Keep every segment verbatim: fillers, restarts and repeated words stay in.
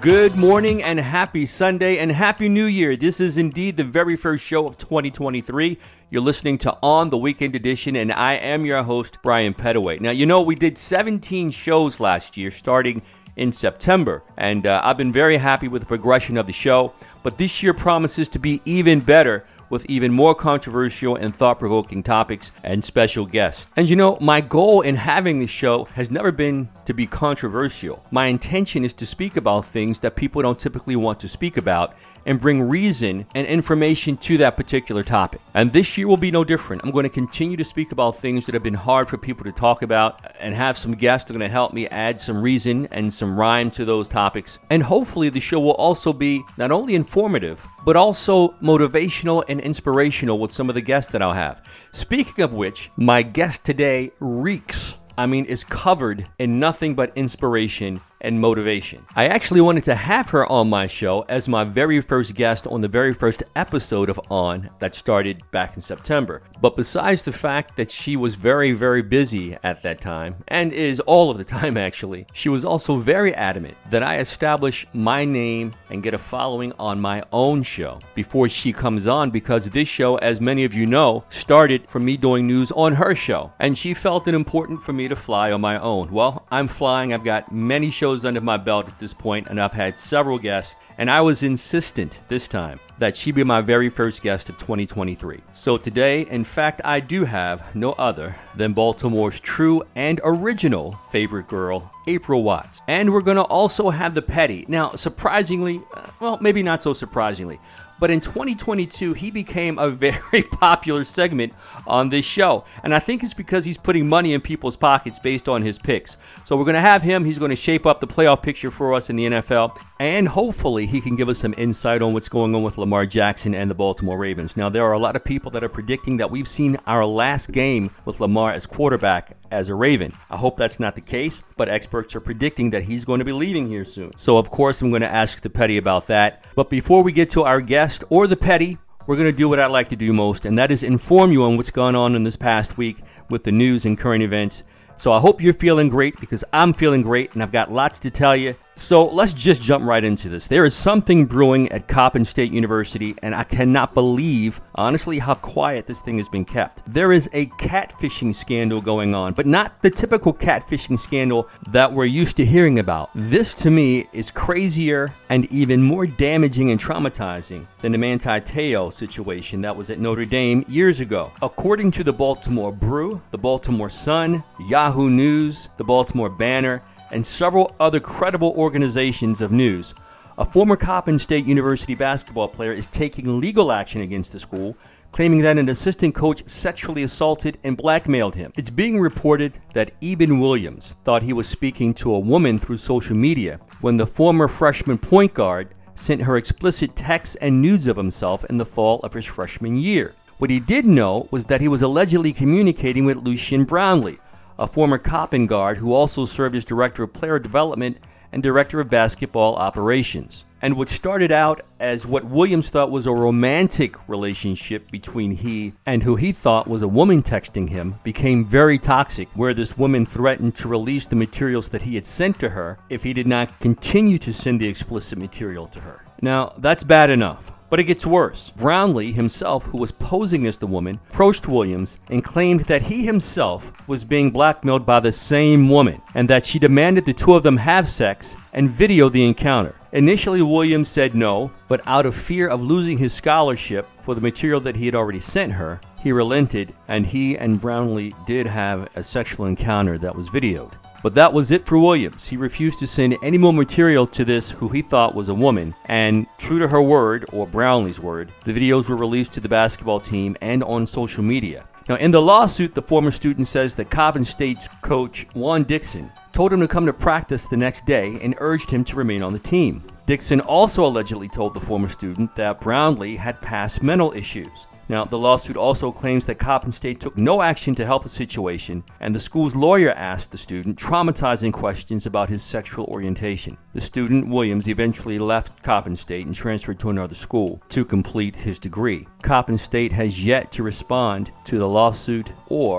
Good morning and happy Sunday and happy New Year. This is indeed the very first show of twenty twenty-three. You're listening to On the Weekend Edition, and I am your host, Brian Pettaway. Now, you know, we did seventeen shows last year, starting in September, and uh, I've been very happy with the progression of the show, but this year promises to be even better, with even more controversial and thought-provoking topics and special guests. And you know, my goal in having this show has never been to be controversial. My intention is to speak about things that people don't typically want to speak about and bring reason and information to that particular topic. And this year will be no different. I'm going to continue to speak about things that have been hard for people to talk about and have some guests that are going to help me add some reason and some rhyme to those topics. And hopefully the show will also be not only informative, but also motivational and inspirational with some of the guests that I'll have. Speaking of which, my guest today reeks. I mean, is covered in nothing but inspiration and motivation. I actually wanted to have her on my show as my very first guest on the very first episode of On that started back in September. But besides the fact that she was very, very busy at that time, and is all of the time actually, she was also very adamant that I establish my name and get a following on my own show before she comes on, because this show, as many of you know, started from me doing news on her show. And she felt it important for me to fly on my own. Well, I'm flying. I've got many shows under my belt at this point, and I've had several guests, and I was insistent this time that she be my very first guest of twenty twenty-three. So today, in fact, I do have no other than Baltimore's true and original favorite girl, April Watts. And we're going to also have the Petty. Now, surprisingly, well, maybe not so surprisingly, but in twenty twenty-two, he became a very popular segment on this show. And I think it's because he's putting money in people's pockets based on his picks. So we're going to have him. He's going to shape up the playoff picture for us in the N F L. And hopefully he can give us some insight on what's going on with Lamar Jackson and the Baltimore Ravens. Now, there are a lot of people that are predicting that we've seen our last game with Lamar as quarterback as a Raven. I hope that's not the case, but experts are predicting that he's going to be leaving here soon. So, of course, I'm going to ask the Petty about that. But before we get to our guest or the Petty, we're going to do what I like to do most, and that is inform you on what's gone on in this past week with the news and current events. So I hope you're feeling great, because I'm feeling great, and I've got lots to tell you. So let's just jump right into this. There is something brewing at Coppin State University, and I cannot believe, honestly, how quiet this thing has been kept. There is a catfishing scandal going on, but not the typical catfishing scandal that we're used to hearing about. This, to me, is crazier and even more damaging and traumatizing than the Manti Te'o situation that was at Notre Dame years ago. According to the Baltimore Brew, the Baltimore Sun, Yahoo News, the Baltimore Banner, and several other credible organizations of news, a former Coppin State University basketball player is taking legal action against the school, claiming that an assistant coach sexually assaulted and blackmailed him. It's being reported that Eben Williams thought he was speaking to a woman through social media when the former freshman point guard sent her explicit texts and nudes of himself in the fall of his freshman year. What he didn't know was that he was allegedly communicating with Lucien Brownlee, a former Coppin guard who also served as Director of Player Development and Director of Basketball Operations. And what started out as what Williams thought was a romantic relationship between he and who he thought was a woman texting him became very toxic, where this woman threatened to release the materials that he had sent to her if he did not continue to send the explicit material to her. Now, that's bad enough. But it gets worse. Brownlee himself, who was posing as the woman, approached Williams and claimed that he himself was being blackmailed by the same woman, and that she demanded the two of them have sex and video the encounter. Initially, Williams said no, but out of fear of losing his scholarship for the material that he had already sent her, he relented, and he and Brownlee did have a sexual encounter that was videoed. But that was it for Williams. He refused to send any more material to this who he thought was a woman, and true to her word, or Brownlee's word, the videos were released to the basketball team and on social media. Now, in the lawsuit, the former student says that Coppin State's coach, Juan Dixon, told him to come to practice the next day and urged him to remain on the team. Dixon also allegedly told the former student that Brownlee had past mental issues. Now, the lawsuit also claims that Coppin State took no action to help the situation, and the school's lawyer asked the student traumatizing questions about his sexual orientation. The student, Williams, eventually left Coppin State and transferred to another school to complete his degree. Coppin State has yet to respond to the lawsuit or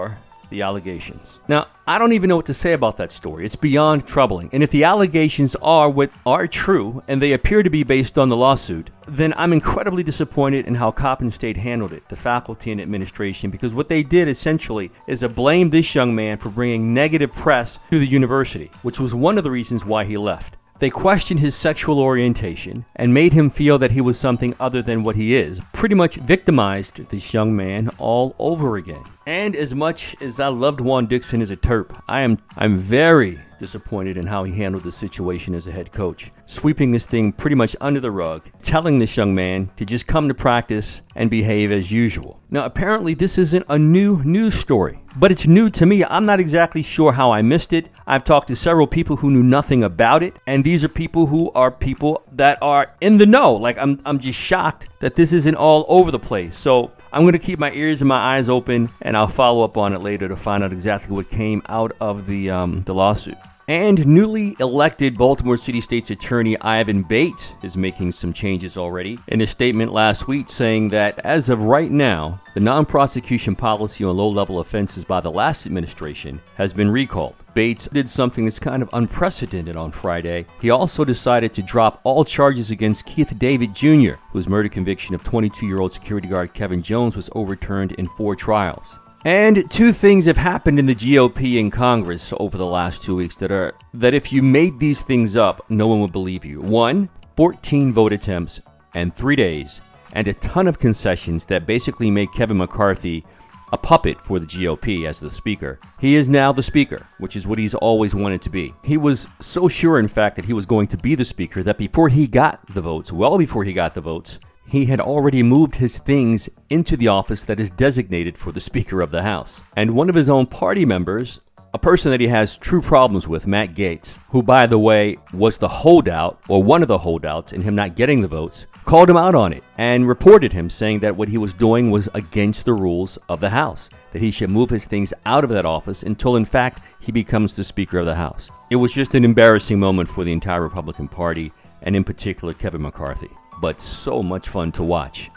the allegations. Now, I don't even know what to say about that story. It's beyond troubling. And if the allegations are what are true, and they appear to be based on the lawsuit, then I'm incredibly disappointed in how Coppin State handled it, the faculty and administration, because what they did essentially is to blame this young man for bringing negative press to the university, which was one of the reasons why he left. They questioned his sexual orientation and made him feel that he was something other than what he is. Pretty much victimized this young man all over again. And as much as I loved Juan Dixon as a Terp, I am I'm very disappointed in how he handled the situation as a head coach, sweeping this thing pretty much under the rug, telling this young man to just come to practice and behave as usual. Now, apparently this isn't a new news story, but it's new to me. I'm not exactly sure how I missed it. I've talked to several people who knew nothing about it, and these are people who are people that are in the know. Like, I'm I'm just shocked that this isn't all over the place. So I'm going to keep my ears and my eyes open, and I'll follow up on it later to find out exactly what came out of the um, the lawsuit. And newly elected Baltimore City State's Attorney Ivan Bates is making some changes already in a statement last week saying that as of right now, the non-prosecution policy on low-level offenses by the last administration has been recalled. Bates did something that's kind of unprecedented on Friday. He also decided to drop all charges against Keith David Junior, whose murder conviction of twenty-two-year-old security guard Kevin Jones was overturned in four trials. And two things have happened in the G O P in Congress over the last two weeks that are that if you made these things up, no one would believe you. One, fourteen vote attempts and three days, and a ton of concessions that basically made Kevin McCarthy a puppet for the G O P as the speaker. He is now the speaker, which is what he's always wanted to be. He was so sure, in fact, that he was going to be the speaker that before he got the votes, well before he got the votes, he had already moved his things into the office that is designated for the Speaker of the House. And one of his own party members, a person that he has true problems with, Matt Gaetz, who, by the way, was the holdout, or one of the holdouts in him not getting the votes, called him out on it and reported him, saying that what he was doing was against the rules of the House, that he should move his things out of that office until, in fact, he becomes the Speaker of the House. It was just an embarrassing moment for the entire Republican Party, and in particular, Kevin McCarthy. But so much fun to watch.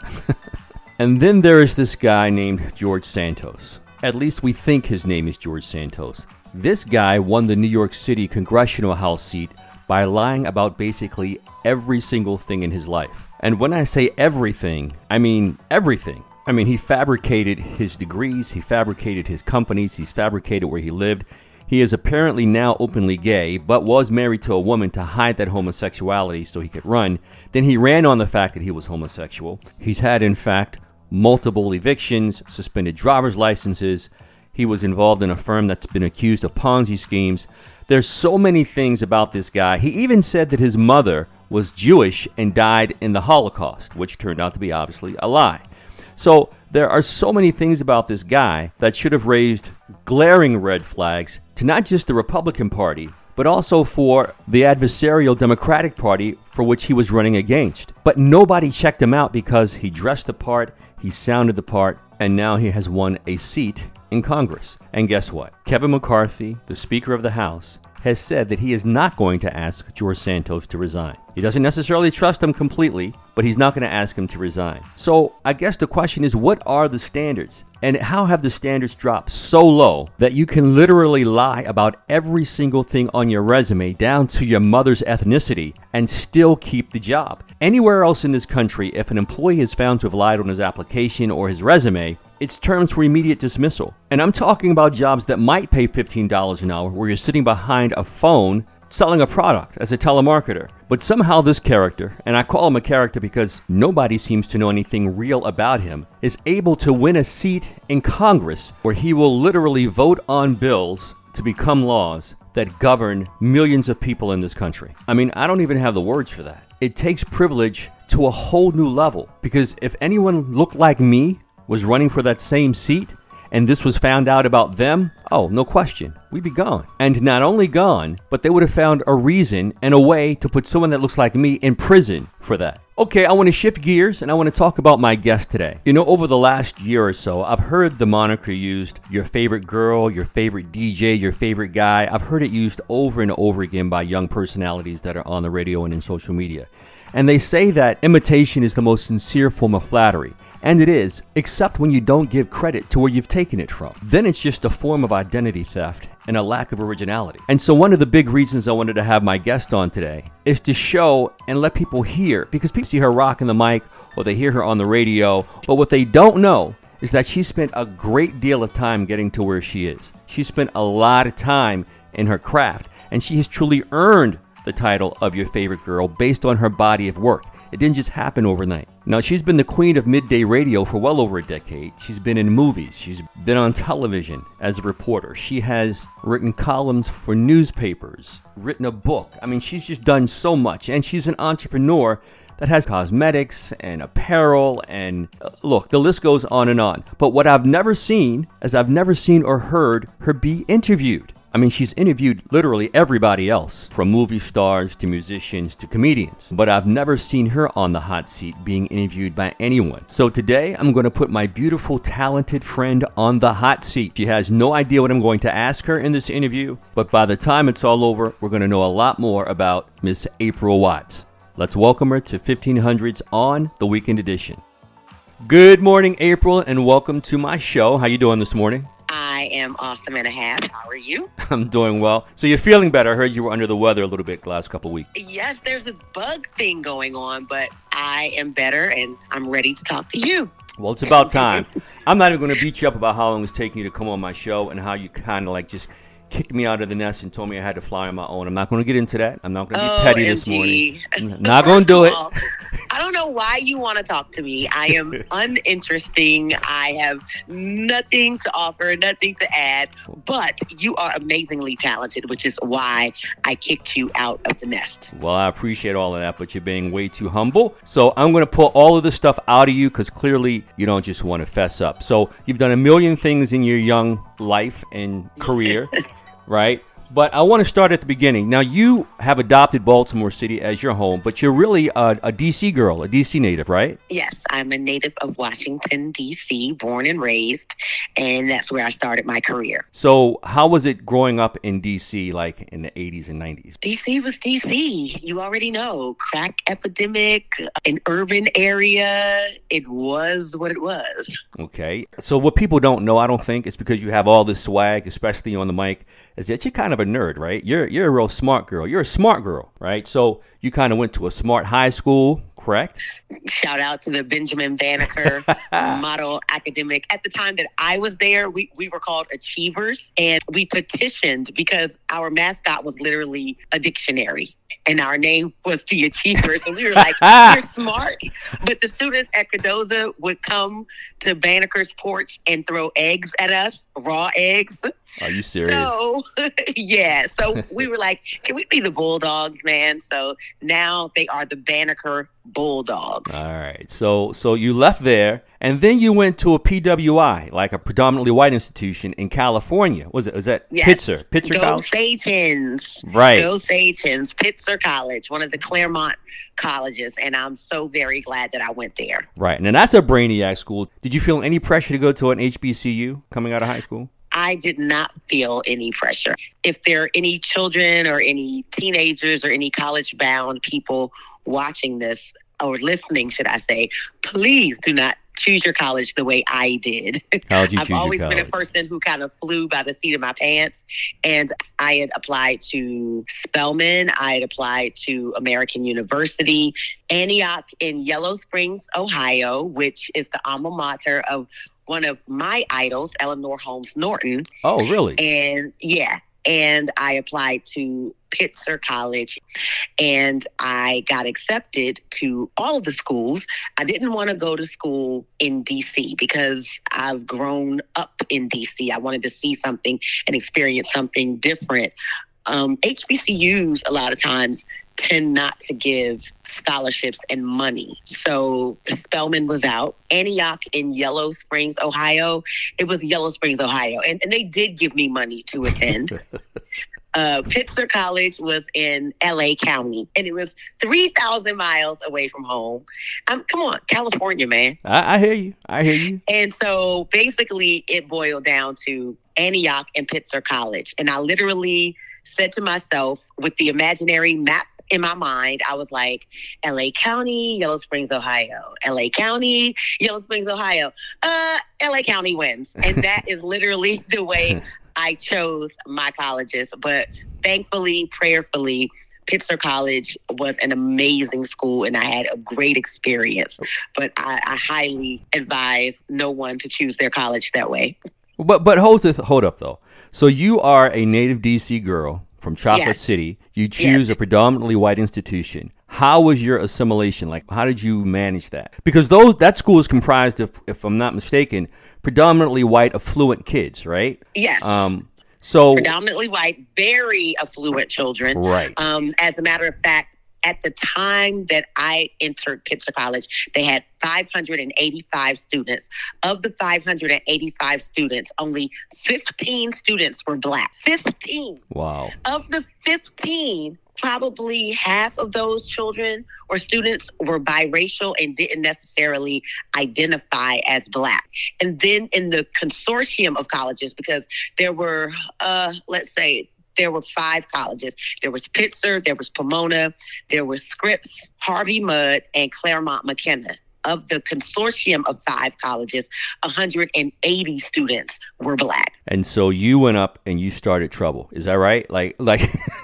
And then there is this guy named George Santos. At least we think his name is George Santos. This guy won the New York City Congressional House seat by lying about basically every single thing in his life. And when I say everything, I mean everything. I mean, he fabricated his degrees, he fabricated his companies, he's fabricated where he lived. He is apparently now openly gay, but was married to a woman to hide that homosexuality so he could run. Then he ran on the fact that he was homosexual. He's had, in fact, multiple evictions, suspended driver's licenses. He was involved in a firm that's been accused of Ponzi schemes. There's so many things about this guy. He even said that his mother was Jewish and died in the Holocaust, which turned out to be obviously a lie. So there are so many things about this guy that should have raised glaring red flags to not just the Republican Party, but also for the adversarial Democratic Party for which he was running against. But nobody checked him out because he dressed the part, he sounded the part, and now he has won a seat in Congress. And guess what? Kevin McCarthy, the Speaker of the House, has said that he is not going to ask George Santos to resign. He doesn't necessarily trust him completely, but he's not going to ask him to resign. So I guess the question is, what are the standards? And how have the standards dropped so low that you can literally lie about every single thing on your resume down to your mother's ethnicity and still keep the job? Anywhere else in this country, if an employee is found to have lied on his application or his resume, it's terms for immediate dismissal. And I'm talking about jobs that might pay fifteen dollars an hour where you're sitting behind a phone selling a product as a telemarketer. But somehow this character, and I call him a character because nobody seems to know anything real about him, is able to win a seat in Congress where he will literally vote on bills to become laws that govern millions of people in this country. I mean, I don't even have the words for that. It takes privilege to a whole new level, because if anyone looked like me, was running for that same seat, and this was found out about them, oh, no question, we'd be gone. And not only gone, but they would have found a reason and a way to put someone that looks like me in prison for that. Okay, I want to shift gears and I want to talk about my guest today. You know, over the last year or so, I've heard the moniker used, your favorite girl, your favorite D J, your favorite guy. I've heard it used over and over again by young personalities that are on the radio and in social media. And they say that imitation is the most sincere form of flattery. And it is, except when you don't give credit to where you've taken it from. Then it's just a form of identity theft and a lack of originality. And so one of the big reasons I wanted to have my guest on today is to show and let people hear, because people see her rocking the mic or they hear her on the radio, but what they don't know is that she spent a great deal of time getting to where she is. She spent a lot of time in her craft, and she has truly earned the title of your favorite girl based on her body of work. It didn't just happen overnight. Now, she's been the queen of midday radio for well over a decade. She's been in movies. She's been on television as a reporter. She has written columns for newspapers, written a book. I mean, she's just done so much, and she's an entrepreneur that has cosmetics and apparel, and uh, look, the list goes on and on. But what I've never seen is I've never seen or heard her be interviewed. I mean, she's interviewed literally everybody else, from movie stars to musicians to comedians. But I've never seen her on the hot seat being interviewed by anyone. So today, I'm going to put my beautiful, talented friend on the hot seat. She has no idea what I'm going to ask her in this interview, but by the time it's all over, we're going to know a lot more about Miss April Watts. Let's welcome her to fifteen hundreds on the Weekend Edition. Good morning, April, and welcome to my show. How you doing this morning? I am awesome and a half. How are you? I'm doing well. So you're feeling better. I heard you were under the weather a little bit the last couple of weeks. Yes, there's this bug thing going on, but I am better and I'm ready to talk to you. Well, it's about time. I'm not even going to beat you up about how long it's taking you to come on my show and how you kind of like just kicked me out of the nest and told me I had to fly on my own. I'm not going to get into that. I'm not going to be oh, petty this morning. I'm not going to do it. All, I don't know why you want to talk to me. I am uninteresting. I have nothing to offer, nothing to add, but you are amazingly talented, which is why I kicked you out of the nest. Well, I appreciate all of that, but you're being way too humble. So I'm going to pull all of this stuff out of you because clearly you don't just want to fess up. So you've done a million things in your young life and career. Right? But I want to start at the beginning. Now, you have adopted Baltimore City as your home, but you're really a, a D C girl, a D C native, right? Yes, I'm a native of Washington, D C, born and raised, and that's where I started my career. So how was it growing up in D C, like in the eighties and nineties? D C was D C. You already know. Crack epidemic, an urban area. It was what it was. Okay. So what people don't know, I don't think, is because you have all this swag, especially on the mic, is that you're kind of a nerd, right? You're you're a real smart girl. You're a smart girl, right? So you kind of went to a smart high school, correct? Shout out to the Benjamin Banneker Model Academic. At the time that I was there, we, we were called Achievers, and we petitioned because our mascot was literally a dictionary. And our name was the Achievers. And we were like, we're smart. But the students at Cardozo would come to Banneker's porch and throw eggs at us, raw eggs. Are you serious? So, yeah. So we were like, can we be the Bulldogs, man? So now they are the Banneker Bulldogs. All right. So so you left there, and then you went to a P W I, like a predominantly white institution in California. Was it? Was that yes. Pitzer? Pitzer Go College? Sagehens. Right. Go Sagehens. Pitzer College, one of the Claremont colleges, and I'm so very glad that I went there. Right. And that's a brainiac school. Did you feel any pressure to go to an H B C U coming out of high school? I did not feel any pressure. If there are any children or any teenagers or any college-bound people watching this, or listening, should I say, please do not choose your college the way I did. How did you I've choose always your been a college? person who kind of flew by the seat of my pants, and I had applied to Spelman. I had applied to American University, Antioch in Yellow Springs, Ohio, which is the alma mater of one of my idols, Eleanor Holmes Norton. Oh, really? And yeah, and I applied to Pitzer College, and I got accepted to all of the schools. I didn't want to go to school in D C because I've grown up in D C. I wanted to see something and experience something different. Um, H B C Us, a lot of times, tend not to give scholarships and money. So Spelman was out. Antioch in Yellow Springs, Ohio. It was Yellow Springs, Ohio. And, and they did give me money to attend. uh, Pitzer College was in L A County, and it was three thousand miles away from home. Um, come on, California, man. I, I hear you. I hear you. And so basically it boiled down to Antioch and Pitzer College. And I literally said to myself, with the imaginary map in my mind, I was like, L A County, Yellow Springs, Ohio. L A County, Yellow Springs, Ohio. Uh, L A County wins. And that is literally the way I chose my colleges. But thankfully, prayerfully, Pitzer College was an amazing school, and I had a great experience. But I, I highly advise no one to choose their college that way. But but hold this, hold up though. So you are a native D C girl from Chocolate Yes. City. You choose Yes. a predominantly white institution. How was your assimilation? Like, how did you manage that? Because those that school is comprised of, if I'm not mistaken, predominantly white, affluent kids, right? Yes. Um. So Predominantly white, very affluent children. Right. Um, as a matter of fact, at the time that I entered Pitzer College, they had five hundred eighty-five students. Of the five hundred eighty-five students, only fifteen students were Black. fifteen. wow. Of the fifteen, probably half of those children or students were biracial and didn't necessarily identify as Black. And then in the consortium of colleges, because there were, uh, let's say, there were five colleges. There was Pitzer, there was Pomona, there was Scripps, Harvey Mudd, and Claremont McKenna. Of the consortium of five colleges, one hundred eighty students were Black. And so you went up and you started trouble. Is that right? Like, like.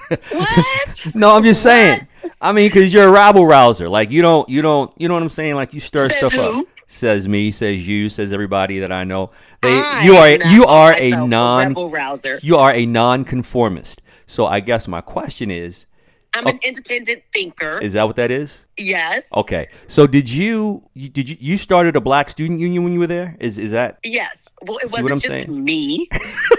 What? No, I'm just saying. I mean, because you're a rabble rouser. Like, you don't, you don't, you know what I'm saying? Like, you stir Says stuff who? up. Says me, says you, says everybody that I know. They, I you are, am not you are a myself non, rebel rouser. you are a non-conformist. So I guess my question is, I'm an independent thinker. is that what that is? Yes. Okay. So did you, you did you, you started a Black student union when you were there? Is, is that? Yes. Well, it See what wasn't I'm just saying? me,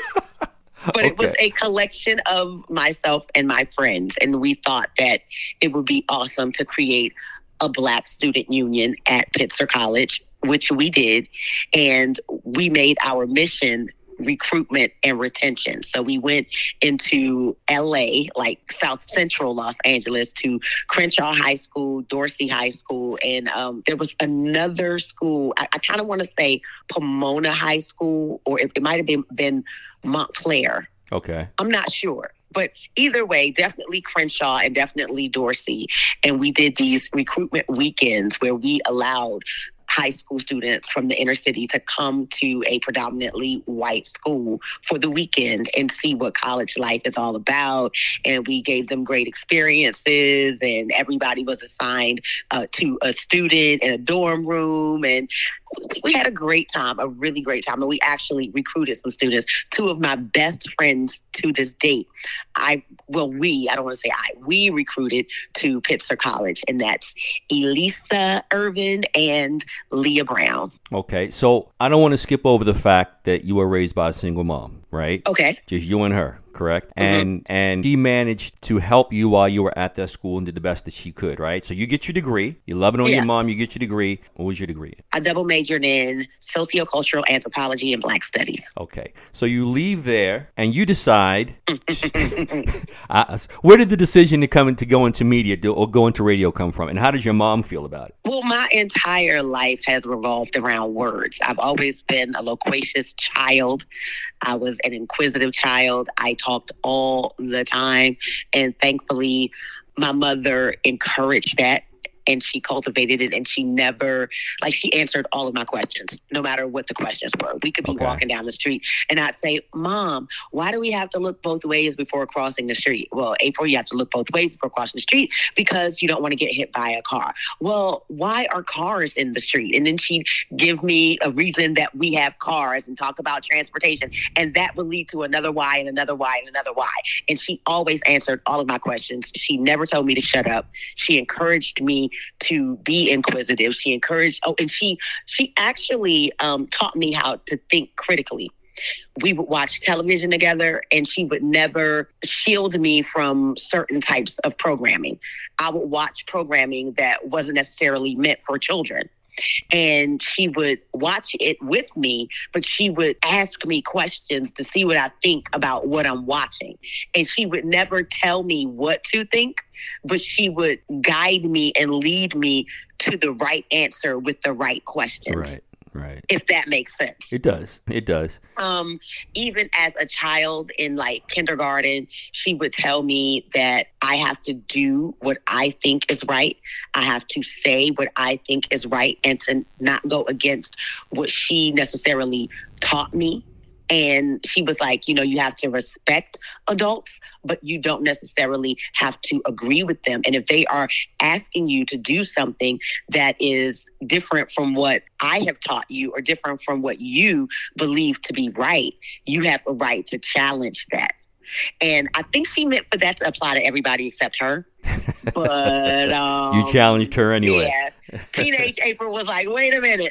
but it was Okay. a collection of myself and my friends. And we thought that it would be awesome to create a Black student union at Pitzer College, which we did. And we made our mission recruitment and retention. So we went into L A, like South Central Los Angeles, to Crenshaw High School, Dorsey High School, and um, there was another school. I, I kind of want to say Pomona High School, or it, it might have been, been Montclair. Okay. I'm not sure. But either way, definitely Crenshaw and definitely Dorsey. And we did these recruitment weekends where we allowed high school students from the inner city to come to a predominantly white school for the weekend and see what college life is all about. And we gave them great experiences, and everybody was assigned uh, to a student in a dorm room. And we had a great time, a really great time. And we actually recruited some students. Two of my best friends to this date, I, well, we, I don't want to say I, we recruited to Pitzer College, and that's Elisa Irvin and Leah Brown. Okay. So I don't want to skip over the fact that you were raised by a single mom, right? Okay. Just you and her, correct? And and she managed to help you while you were at that school and did the best that she could, right? So you get your degree. You love it on Yeah. your mom. You get your degree. What was your degree? I double majored in sociocultural anthropology and Black studies. Okay. So you leave there and you decide. uh, where did the decision to come in, to go into media do, or go into radio come from? And how did your mom feel about it? Well, my entire life has revolved around words. I've always been a loquacious child. I was an inquisitive child. I talked all the time. And thankfully, my mother encouraged that. And she cultivated it, and she never, like, she answered all of my questions, no matter what the questions were. We could be Okay. walking down the street, and I'd say, Mom, why do we have to look both ways before crossing the street? Well, April, you have to look both ways before crossing the street because you don't want to get hit by a car. Well, why are cars in the street? And then she'd give me a reason that we have cars and talk about transportation, and that would lead to another why and another why and another why. And she always answered all of my questions. She never told me to shut up. She encouraged me to be inquisitive. She encouraged, oh, and she she actually um, taught me how to think critically. We would watch television together, and she would never shield me from certain types of programming. I would watch programming that wasn't necessarily meant for children. And she would watch it with me, but she would ask me questions to see what I think about what I'm watching. And she would never tell me what to think, but she would guide me and lead me to the right answer with the right questions. Right. Right. If that makes sense. It does. It does. Um, even as a child in like kindergarten, she would tell me that I have to do what I think is right. I have to say what I think is right and to not go against what she necessarily taught me. And she was like, you know, you have to respect adults, but you don't necessarily have to agree with them. And if they are asking you to do something that is different from what I have taught you or different from what you believe to be right, you have a right to challenge that. And I think she meant for that to apply to everybody except her. But um, you challenged her anyway. Yeah. Teenage April was like, wait a minute.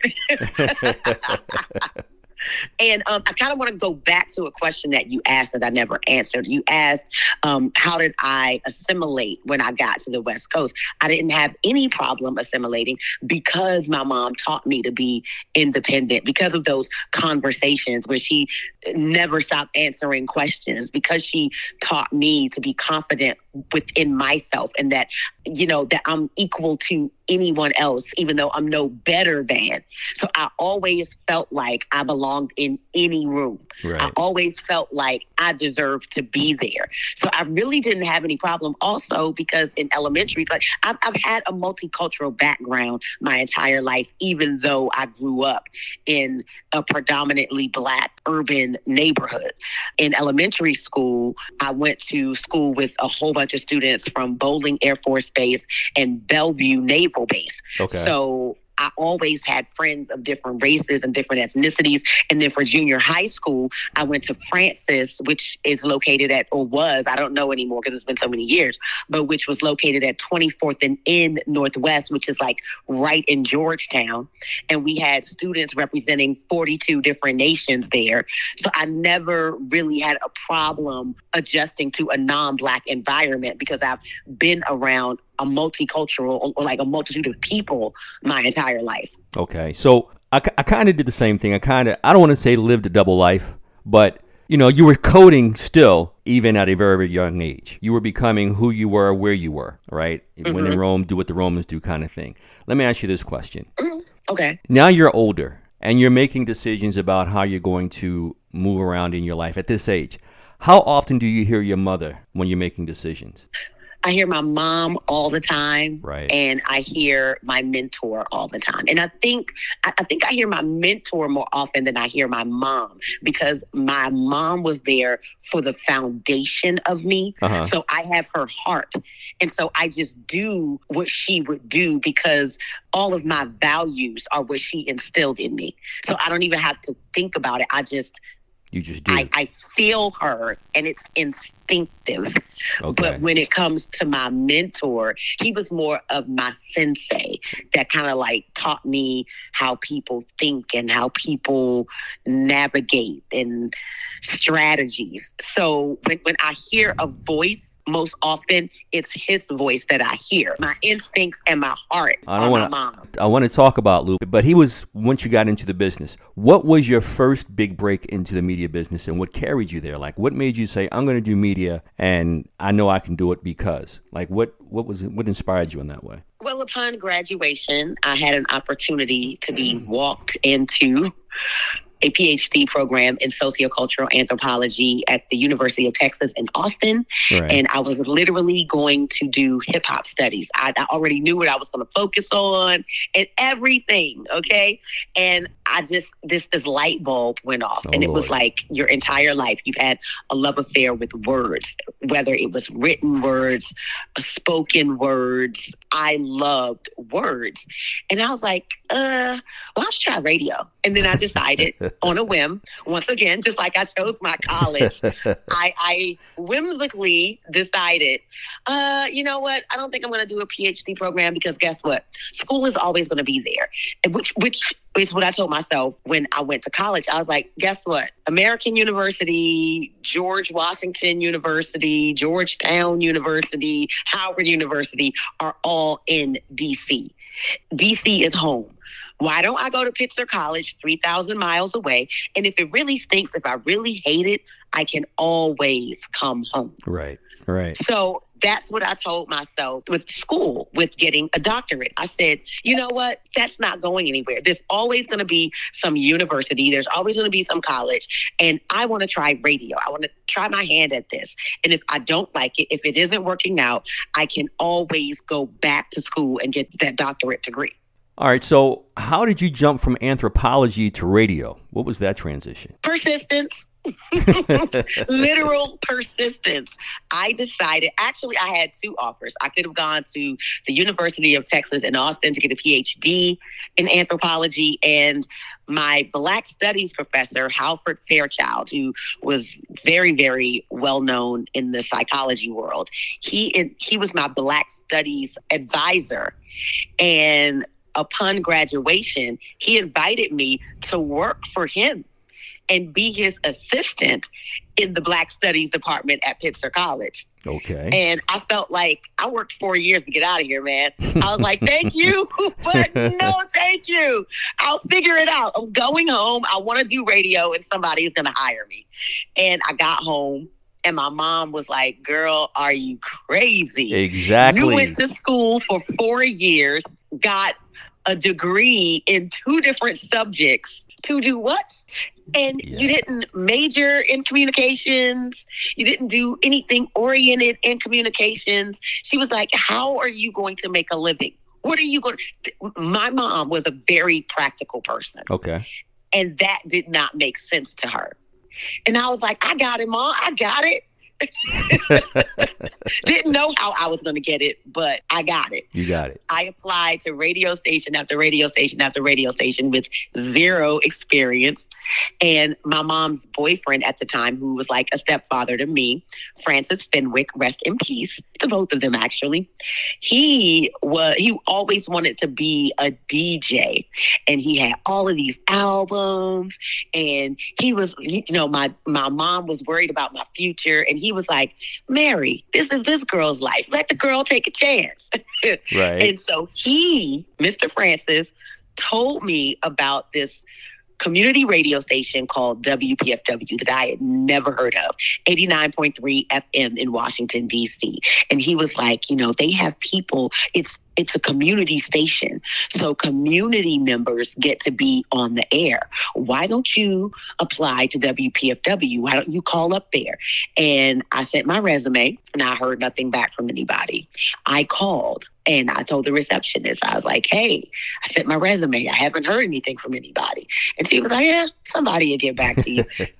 And um, I kind of want to go back to a question that you asked that I never answered. You asked, um, how did I assimilate when I got to the West Coast? I didn't have any problem assimilating because my mom taught me to be independent, because of those conversations where she never stopped answering questions, because she taught me to be confident within myself and that, you know, that I'm equal to anyone else, even though I'm no better than. So I always felt like I belonged in any room. Right. I always felt like I deserved to be there. So I really didn't have any problem. Also, because in elementary, it's like I've, I've had a multicultural background my entire life, even though I grew up in a predominantly Black urban neighborhood. In elementary school, I went to school with a whole bunch of students from Bowling Air Force Base and Bellevue Naval Base. Okay. So I always had friends of different races and different ethnicities. And then for junior high school, I went to Francis, which is located at, or was, I don't know anymore because it's been so many years, but which was located at twenty-fourth and N Northwest, which is like right in Georgetown. And we had students representing forty-two different nations there. So I never really had a problem adjusting to a non-Black environment because I've been around a multicultural or, or like a multitude of people my entire life. Okay. So I, I kind of did the same thing. I kind of, I don't want to say lived a double life, but you know, you were coding still, even at a very, very young age. You were becoming who you were, where you were, right? Mm-hmm. When in Rome, do what the Romans do kind of thing. Let me ask you this question. Mm-hmm. Okay. Now you're older and you're making decisions about how you're going to move around in your life at this age. How often do you hear your mother when you're making decisions? I hear my mom all the time, right? And I hear my mentor all the time. And I think I, I think I hear my mentor more often than I hear my mom, because my mom was there for the foundation of me. Uh-huh. So I have her heart. And so I just do what she would do because all of my values are what she instilled in me. So I don't even have to think about it. I just You just do. I, I feel her and it's instinctive. Okay. But when it comes to my mentor, he was more of my sensei that kind of like taught me how people think and how people navigate and strategies. So when, when I hear a voice, most often it's his voice that I hear. My instincts and my heart I don't are wanna, my mom. I want to talk about Lupe, but he was, once you got into the business, what was your first big break into the media business and what carried you there? Like, what made you say, I'm going to do media and I know I can do it because? Like, what, what was what inspired you in that way? Well, upon graduation, I had an opportunity to be walked into a P H D program in sociocultural anthropology at the University of Texas in Austin. Right. And I was literally going to do hip hop studies. I, I already knew what I was going to focus on and everything. Okay. And I just, this, this light bulb went off oh, and it Lord. was like your entire life. You've had a love affair with words, whether it was written words, spoken words. I loved words. And I was like, uh, well, let's try radio. And then I decided on a whim, once again, just like I chose my college, I, I whimsically decided, uh, you know what? I don't think I'm going to do a P H D program because guess what? School is always going to be there, which, which is what I told myself when I went to college. I was like, guess what? American University, George Washington University, Georgetown University, Howard University are all in D C. D C is home. Why don't I go to Pitzer College, three thousand miles away? And if it really stinks, if I really hate it, I can always come home. Right. Right. So that's what I told myself with school, with getting a doctorate. I said, you know what? That's not going anywhere. There's always going to be some university. There's always going to be some college. And I want to try radio. I want to try my hand at this. And if I don't like it, if it isn't working out, I can always go back to school and get that doctorate degree. All right. So how did you jump from anthropology to radio? What was that transition? Persistence. Literal persistence. I decided, actually, I had two offers. I could have gone to the University of Texas in Austin to get a P H D in anthropology, and my Black Studies professor, Halford Fairchild, who was very, very well known in the psychology world, he he was my Black Studies advisor. And upon graduation, he invited me to work for him and be his assistant in the Black Studies department at Pitzer College. Okay. And I felt like I worked four years to get out of here, man. I was like, thank you, but no, thank you. I'll figure it out. I'm going home. I want to do radio and somebody's going to hire me. And I got home and my mom was like, girl, are you crazy? Exactly. You went to school for four years, got a degree in two different subjects to do what? And yeah. You didn't major in communications. You didn't do anything oriented in communications. She was like, how are you going to make a living? What are you going to... My mom was a very practical person. Okay. And that did not make sense to her. And I was like, I got it, Mom. I got it. Didn't know how I was going to get it, but I got it. You got it. I applied to radio station after radio station after radio station with zero experience. And my mom's boyfriend at the time, who was like a stepfather to me, Francis Fenwick, rest in peace to both of them, actually. He was, he always wanted to be a D J, and he had all of these albums, and he was, you know, my, my mom was worried about my future, and he was like, Mary, this is this girl's life. Let the girl take a chance. Right. And so he, Mister Francis, told me about this community radio station called W P F W that I had never heard of, eighty-nine point three F M in Washington, D C. And he was like, you know, they have people, it's It's a community station. So community members get to be on the air. Why don't you apply to W P F W? Why don't you call up there? And I sent my resume and I heard nothing back from anybody. I called and I told the receptionist, I was like, hey, I sent my resume. I haven't heard anything from anybody. And she was like, yeah, somebody will get back to you.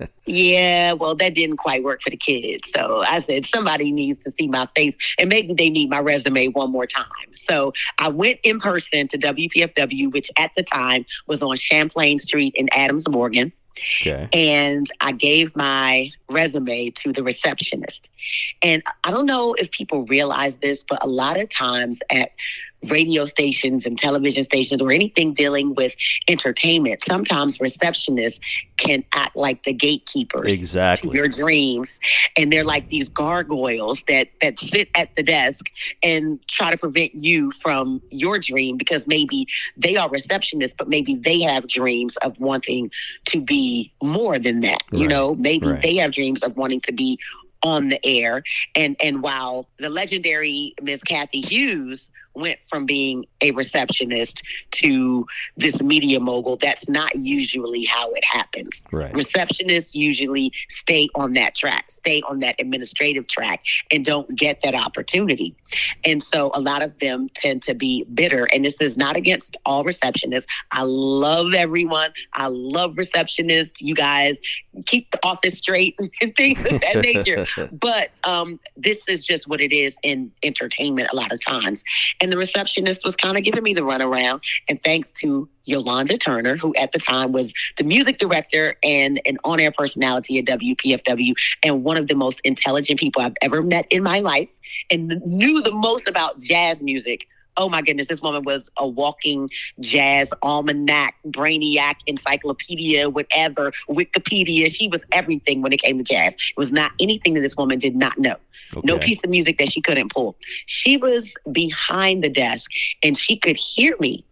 Yeah, well, that didn't quite work for the kids. So I said, somebody needs to see my face and maybe they need my resume one more time. So I went in person to W P F W, which at the time was on Champlain Street in Adams Morgan. Okay. And I gave my resume to the receptionist. And I don't know if people realize this, but a lot of times at radio stations and television stations or anything dealing with entertainment, sometimes receptionists can act like the gatekeepers exactly. to your dreams. And they're like these gargoyles that, that sit at the desk and try to prevent you from your dream because maybe they are receptionists, but maybe they have dreams of wanting to be more than that. Right. You know, maybe right. they have dreams of wanting to be on the air. And, and while the legendary Miss Kathy Hughes went from being a receptionist to this media mogul, that's not usually how it happens. Right. Receptionists usually stay on that track, stay on that administrative track, and don't get that opportunity. And so a lot of them tend to be bitter. And this is not against all receptionists. I love everyone. I love receptionists. You guys keep the office straight and things of that nature. But um, this is just what it is in entertainment a lot of times. And the receptionist was kind of giving me the runaround. And thanks to Yolanda Turner, who at the time was the music director and an on-air personality at W P F W and one of the most intelligent people I've ever met in my life and knew the most about jazz music. Oh my goodness, this woman was a walking jazz almanac, brainiac, encyclopedia, whatever, Wikipedia. She was everything when it came to jazz. It was not anything that this woman did not know. Okay. No piece of music that she couldn't pull. She was behind the desk and she could hear me.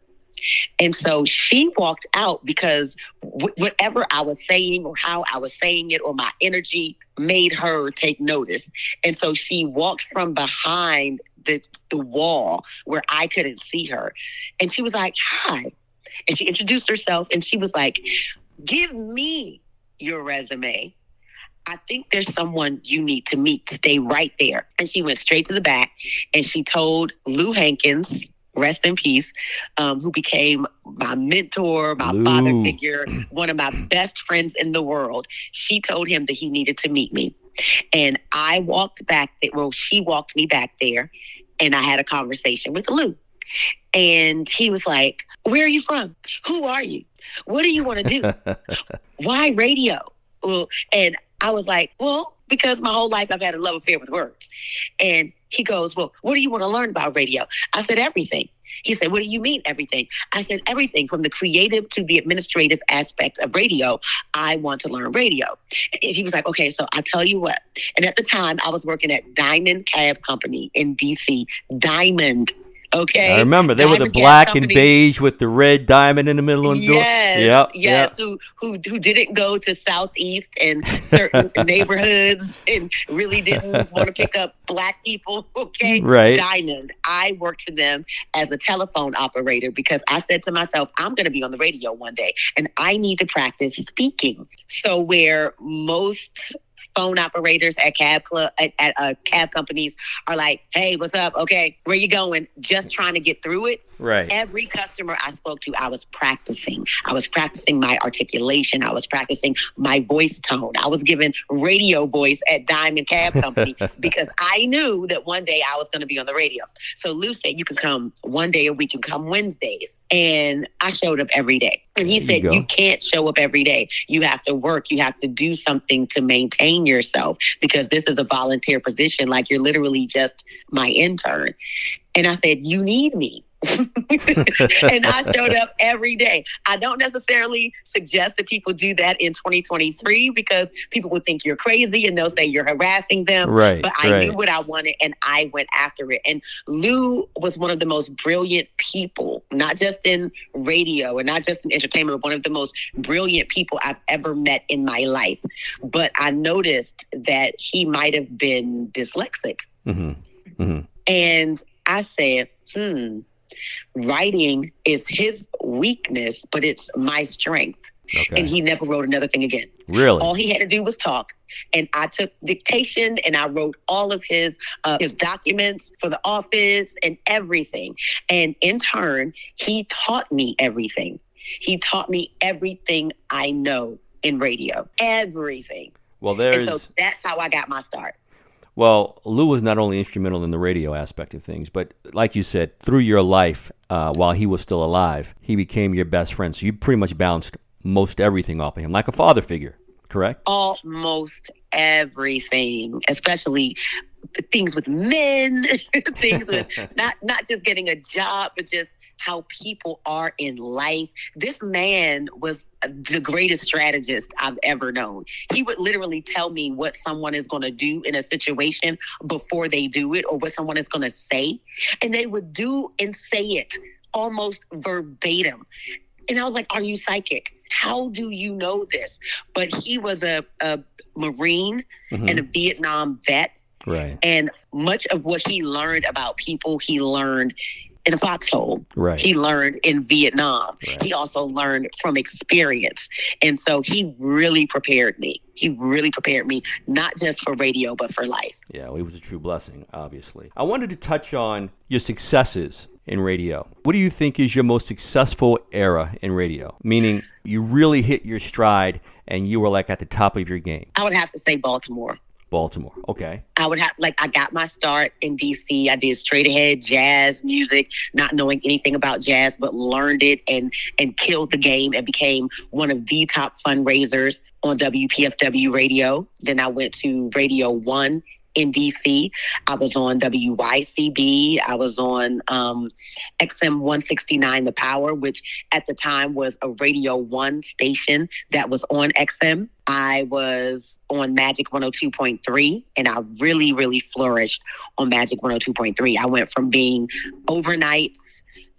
And so she walked out because w- whatever I was saying or how I was saying it or my energy made her take notice. And so she walked from behind the, the wall where I couldn't see her. And she was like, hi. And she introduced herself and she was like, give me your resume. I think there's someone you need to meet. Stay right there. And she went straight to the back and she told Lou Hankins, rest in peace, um, who became my mentor, my Lou. father figure, one of my best friends in the world. She told him that he needed to meet me. And I walked back, there, well, she walked me back there and I had a conversation with Lou. And he was like, where are you from? Who are you? What do you want to do? Why radio? Well, and I was like, well, because my whole life I've had a love affair with words. And he goes, well, what do you want to learn about radio? I said, everything. He said, what do you mean everything? I said, everything from the creative to the administrative aspect of radio. I want to learn radio. And he was like, okay, so I'll tell you what. And at the time I was working at Diamond Cab Company in D C. Diamond. Okay. I remember they Diamond were the Cab black Company. and beige with the red diamond in the middle of the door. Yes, Yep, yes. yep. Who who who didn't go to Southeast and certain neighborhoods and really didn't want to pick up black people. Okay, Right. Diamond. I worked for them as a telephone operator because I said to myself, I'm going to be on the radio one day, and I need to practice speaking. So where most phone operators at cab club at, at uh, cab companies are like, hey, what's up? Okay, where you going? Just trying to get through it. Right. Every customer I spoke to, I was practicing. I was practicing my articulation. I was practicing my voice tone. I was given radio voice at Diamond Cab Company because I knew that one day I was going to be on the radio. So Lou said, you can come one day a week. You can come Wednesdays. And I showed up every day. And he There said, you you, go. can't show up every day. You have to work. You have to do something to maintain yourself because this is a volunteer position. Like you're literally just my intern. And I said, you need me. And I showed up every day. I don't necessarily suggest that people do that in twenty twenty-three because people will think you're crazy and they'll say you're harassing them. Right, But I right. knew what I wanted and I went after it. And Lou was one of the most brilliant people, not just in radio and not just in entertainment, but one of the most brilliant people I've ever met in my life. But I noticed that he might have been dyslexic. Mm-hmm. Mm-hmm. And I said, hmm, writing is his weakness, but it's my strength. Okay. And he never wrote another thing again. Really? All he had to do was talk. And I took dictation and I wrote all of his uh, his documents for the office and everything. And in turn, he taught me everything. He taught me everything I know in radio. Everything. Well, And there's... so that's how I got my start. Well, Lou was not only instrumental in the radio aspect of things, but like you said, through your life, uh, while he was still alive, he became your best friend. So you pretty much bounced most everything off of him, like a father figure, correct? Almost everything, especially things with men, things with not not just getting a job, but just how people are in life. This man was the greatest strategist I've ever known. He would literally tell me what someone is going to do in a situation before they do it or what someone is going to say. And they would do and say it almost verbatim. And I was like, are you psychic? How do you know this? But he was a, a Marine Mhm. and a Vietnam vet. Right. And much of what he learned about people, he learned in a foxhole. Right. He learned in Vietnam. Right. He also learned from experience. And so he really prepared me. He really prepared me, not just for radio, but for life. Yeah, well, he was a true blessing, obviously. I wanted to touch on your successes in radio. What do you think is your most successful era in radio? Meaning you really hit your stride and you were like at the top of your game. I would have to say Baltimore. Baltimore. Okay. I would have, like, I got my start in D C. I did straight ahead jazz music, not knowing anything about jazz, but learned it and and killed the game and became one of the top fundraisers on W P F W radio. Then I went to Radio One in D C. I was on W Y C B. I was on um, X M one sixty-nine The Power, which at the time was a Radio One station that was on X M. I was on Magic one oh two point three, and I really, really flourished on Magic one oh two point three. I went from being overnights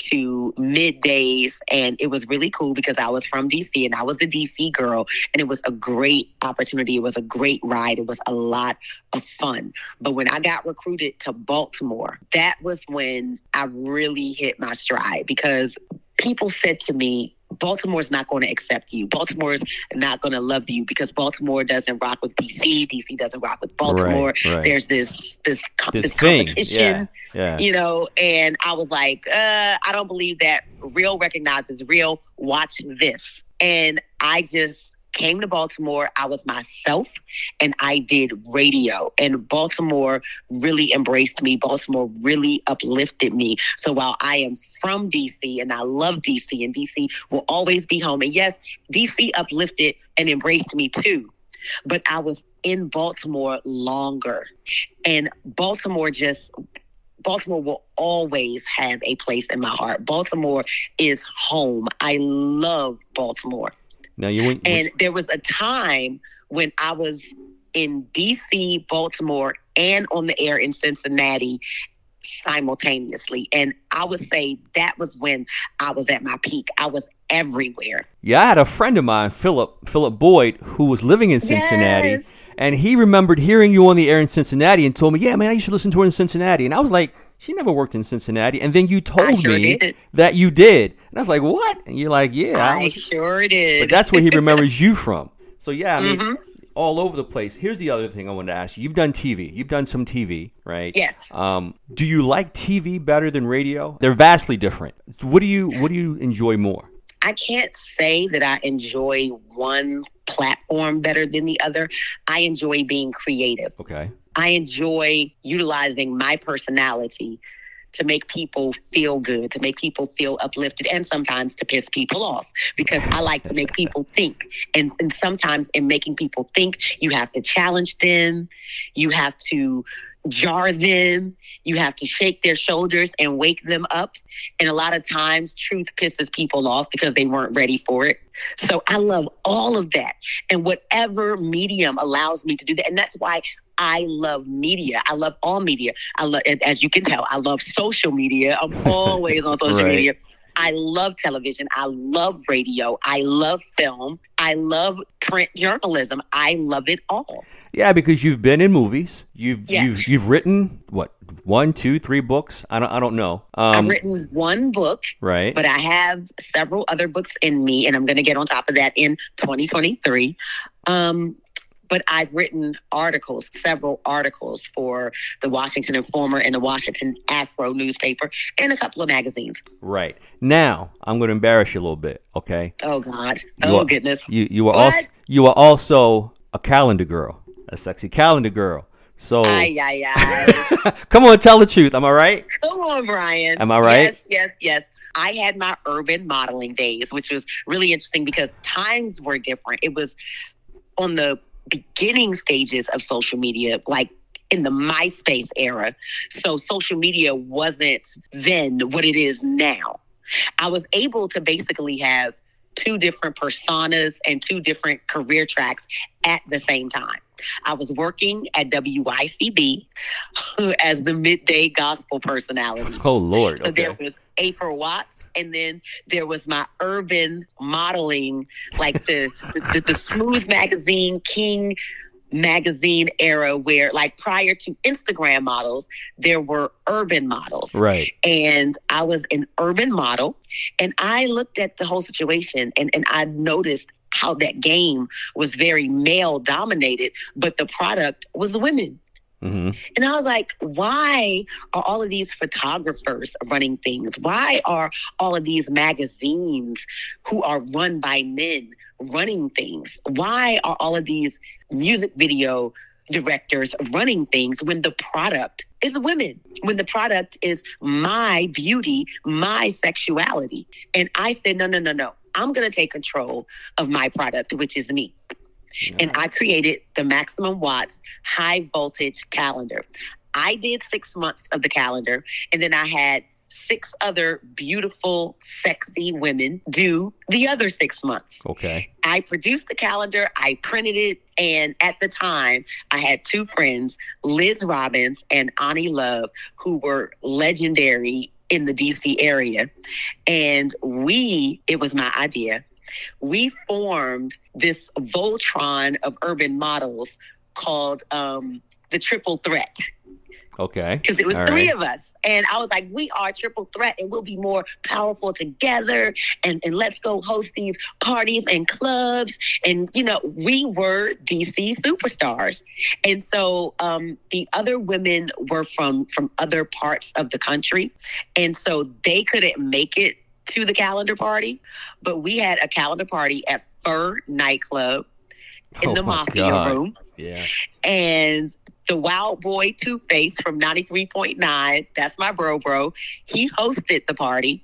to middays, and it was really cool because I was from D C and I was the D C girl, and it was a great opportunity. It was a great ride. It was a lot of fun. But when I got recruited to Baltimore, that was when I really hit my stride, because people said to me, Baltimore's not going to accept you. Baltimore's not going to love you because Baltimore doesn't rock with D C. D C doesn't rock with Baltimore. Right, right. There's this this, this, this thing. competition, yeah, yeah. you know, and I was like, uh, I don't believe that. Real recognizes real. Watch this. And I just came to Baltimore. I was myself, and I did radio, and Baltimore really embraced me. Baltimore really uplifted me. So while I am from D C and I love D C, and D C will always be home, and yes, D C uplifted and embraced me too, but I was in Baltimore longer, and Baltimore just Baltimore will always have a place in my heart. Baltimore is home. I love Baltimore. Now you went, and there was a time when I was in D C, Baltimore, and on the air in Cincinnati simultaneously. And I would say that was when I was at my peak. I was everywhere. Yeah, I had a friend of mine, Philip Philip Boyd, who was living in Cincinnati. Yes. And he remembered hearing you on the air in Cincinnati and told me, yeah, man, I used to listen to her in Cincinnati. And I was like, she never worked in Cincinnati. And then you told sure me did. that you did. And I was like, what? And you're like, yeah. I, I was, sure did. But that's where he remembers you from. So, yeah, I mean, mm-hmm. all over the place. Here's the other thing I wanted to ask you. You've done T V. You've done some T V, right? Yes. Um, do you like T V better than radio? They're vastly different. What do you What do you enjoy more? I can't say that I enjoy one platform better than the other. I enjoy being creative. Okay. I enjoy utilizing my personality to make people feel good, to make people feel uplifted, and sometimes to piss people off, because I like to make people think. And, and sometimes in making people think, you have to challenge them. You have to jar them. You have to shake their shoulders and wake them up. And a lot of times truth pisses people off because they weren't ready for it. So I love all of that. And whatever medium allows me to do that. And that's why I love media. I love all media. I love, as you can tell, I love social media. I'm always on social right. media. I love television. I love radio. I love film. I love print journalism. I love it all. Yeah, because you've been in movies. You've yes. you've you've written what one, two, three books. I don't I don't know. Um, I've written one book, right? But I have several other books in me, and I'm going to get on top of that in twenty twenty-three. Um, But I've written articles, several articles for the Washington Informer and the Washington Afro newspaper, and a couple of magazines. Right. Now, I'm going to embarrass you a little bit, okay? Oh, God. You oh, are, goodness. You you are What? also you are also a calendar girl, a sexy calendar girl. So, Ay, ay, ay. come on, tell the truth. Am I right? Come on, Brian. Am I right? Yes, yes, yes. I had my urban modeling days, which was really interesting because times were different. It was on the beginning stages of social media, like in the MySpace era. So social media wasn't then what it is now. I was able to basically have two different personas and two different career tracks at the same time. I was working at W Y C B as the midday gospel personality. Oh, Lord. So okay. there was April Watts, and then there was my urban modeling, like the the, the Smooth Magazine, King Magazine era, where like prior to Instagram models, there were urban models. Right. And I was an urban model, and I looked at the whole situation, and, and I noticed how that game was very male dominated, but the product was women. Mm-hmm. And I was like, why are all of these photographers running things? Why are all of these magazines who are run by men running things? Why are all of these music video directors running things when the product is women, when the product is my beauty, my sexuality? And I said, no, no, no, no. I'm going to take control of my product, which is me. Yeah. And I created the Maximum Watts high voltage calendar. I did six months of the calendar, and then I had six other beautiful, sexy women do the other six months. Okay. I produced the calendar, I printed it, and at the time, I had two friends, Liz Robbins and Ani Love, who were legendary in the D C area. And we, it was my idea, we formed this Voltron of urban models called um, the Triple Threat. Okay. Because it was All three right. of us. And I was like, we are Triple Threat and we'll be more powerful together. And, and let's go host these parties and clubs. And, you know, we were D C superstars. And so um, the other women were from, from other parts of the country. And so they couldn't make it to the calendar party. But we had a calendar party at Fur Nightclub in Oh the my Mafia God. Room. Yeah. And the Wild Boy Two-Face from ninety-three point nine, that's my bro bro, he hosted the party.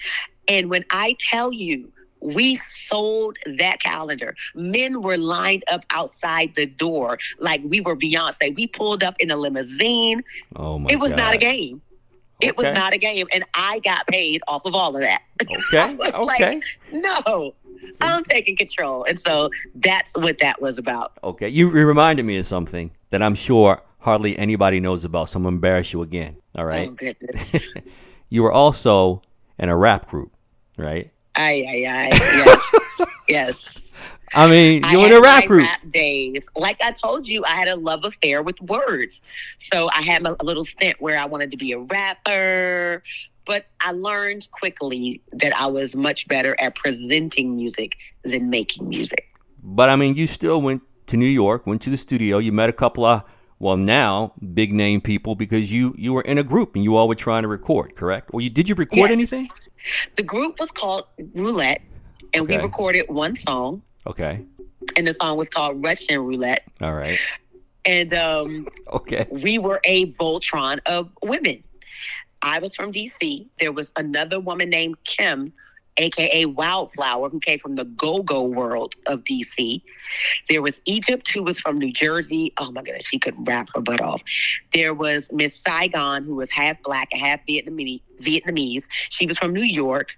And when I tell you, we sold that calendar. Men were lined up outside the door like we were Beyonce. We pulled up in a limousine. Oh my It was God. not a game. It was Okay. not a game. And I got paid off of all of that. Okay. I was Okay. like, no, I'm taking control. And so that's what that was about. Okay. You you reminded me of something that I'm sure hardly anybody knows about, so I'm gonna embarrass you again. All right. Oh, goodness. You were also in a rap group, right? Ay, ay, ay. Yes. Yes. I mean, I you were in had a rap my group. rap days. Like I told you, I had a love affair with words. So I had a, a little stint where I wanted to be a rapper, but I learned quickly that I was much better at presenting music than making music. But I mean, you still went to New York, went to the studio. You met a couple of, well, now big name people because you you were in a group and you all were trying to record, correct? Or you did you record Yes. anything? The group was called Roulette, and we Okay. recorded one song, Okay. and the song was called Russian Roulette. All right. And um, Okay. we were a Voltron of women. I was from D C. There was another woman named Kim, a k a. Wildflower, who came from the go-go world of D C. There was Egypt, who was from New Jersey. Oh, my goodness, she could rap her butt off. There was Miss Saigon, who was half black and half Vietnamese. Vietnamese. She was from New York.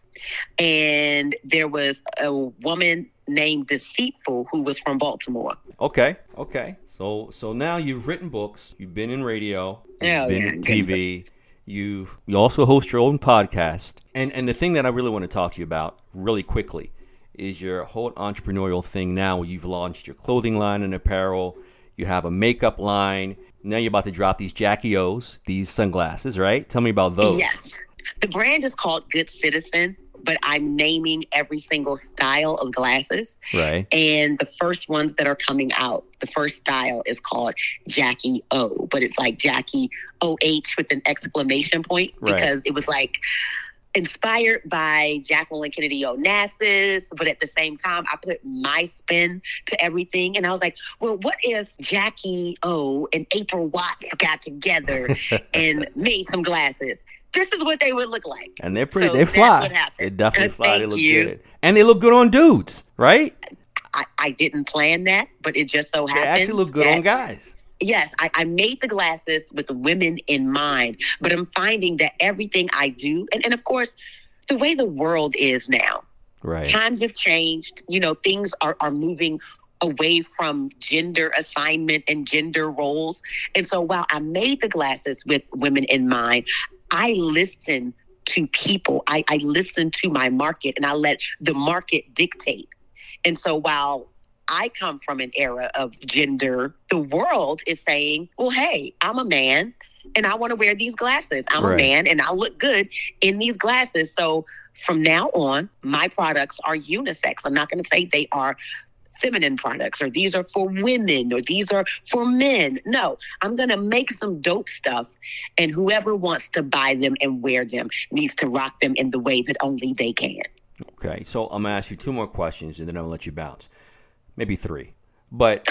And there was a woman named Deceitful, who was from Baltimore. Okay. Okay. So so now you've written books, you've been in radio, you've Oh, been yeah, in T V, goodness. you've you also host your own podcast. And and the thing that I really want to talk to you about really quickly is your whole entrepreneurial thing now where you've launched your clothing line and apparel, you have a makeup line. Now you're about to drop these Jackie O's, these sunglasses, right? Tell me about those. Yes. The brand is called Good Citizen, but I'm naming every single style of glasses. Right. And the first ones that are coming out, the first style is called Jackie O, but it's like Jackie O H with an exclamation point Right. because it was like inspired by Jacqueline Kennedy Onassis, but at the same time, I put my spin to everything. And I was like, well, what if Jackie O and April Watts got together and made some glasses? This is what they would look like. And they're pretty, So they that's fly. what happened. They definitely Uh, fly. They thank look you. good. And they look good on dudes, right? I, I didn't plan that, but it just so They happens. actually look good that- on guys. Yes, I, I made the glasses with women in mind, but I'm finding that everything I do, and, and of course, the way the world is now, Right. times have changed. You know, things are, are moving away from gender assignment and gender roles. And so while I made the glasses with women in mind, I listen to people. I, I listen to my market and I let the market dictate. And so while I come from an era of gender, the world is saying, well, hey, I'm a man and I want to wear these glasses. I'm Right. a man and I look good in these glasses. So from now on, my products are unisex. I'm not going to say they are feminine products or these are for women or these are for men. No, I'm going to make some dope stuff and whoever wants to buy them and wear them needs to rock them in the way that only they can. Okay, so I'm gonna ask you two more questions, and then I'll let you bounce. Maybe three, but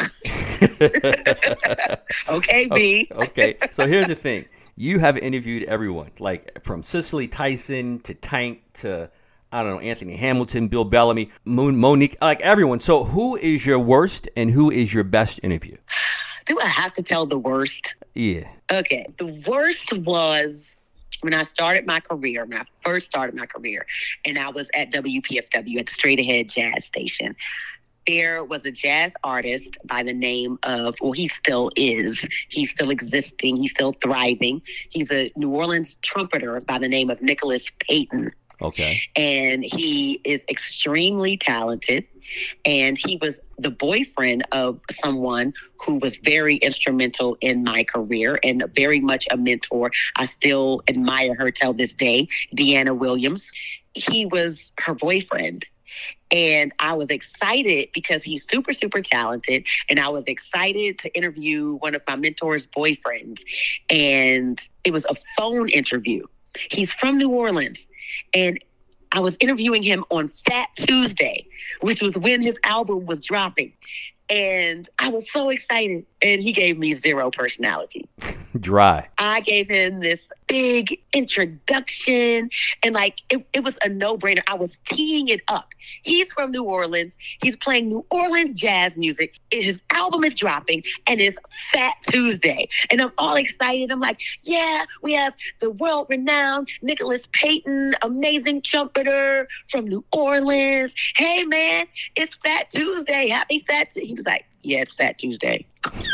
Okay, B. okay. So here's the thing: you have interviewed everyone, like from Cicely Tyson to Tank to I don't know Anthony Hamilton, Bill Bellamy, Moon, Monique, like everyone. So who is your worst and who is your best interview? Do I have to tell the worst? Yeah. Okay, the worst was when I started my career, when I first started my career, and I was at W P F W at the Straight Ahead Jazz Station. there was a jazz artist by the name of, well, he still is. He's still existing. He's still thriving. He's a New Orleans trumpeter by the name of Nicholas Payton. Okay. And he is extremely talented. And he was the boyfriend of someone who was very instrumental in my career and very much a mentor. I still admire her till this day, Deanna Williams. He was her boyfriend. And I was excited because he's super, super talented. And I was excited to interview one of my mentor's boyfriends. And it was a phone interview. He's from New Orleans. And I was interviewing him on Fat Tuesday, which was when his album was dropping. And I was so excited. And he gave me zero personality. Dry. I gave him this big introduction. And like, it, it was a no-brainer. I was teeing it up. He's from New Orleans. He's playing New Orleans jazz music. His album is dropping. And it's Fat Tuesday. And I'm all excited. I'm like, yeah, we have the world-renowned Nicholas Payton, amazing trumpeter from New Orleans. Hey, man, it's Fat Tuesday. Happy Fat Tuesday. He was like, yeah, it's Fat Tuesday.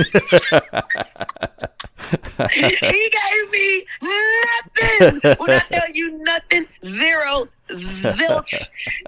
He gave me nothing. When I tell you nothing, zero, zilch,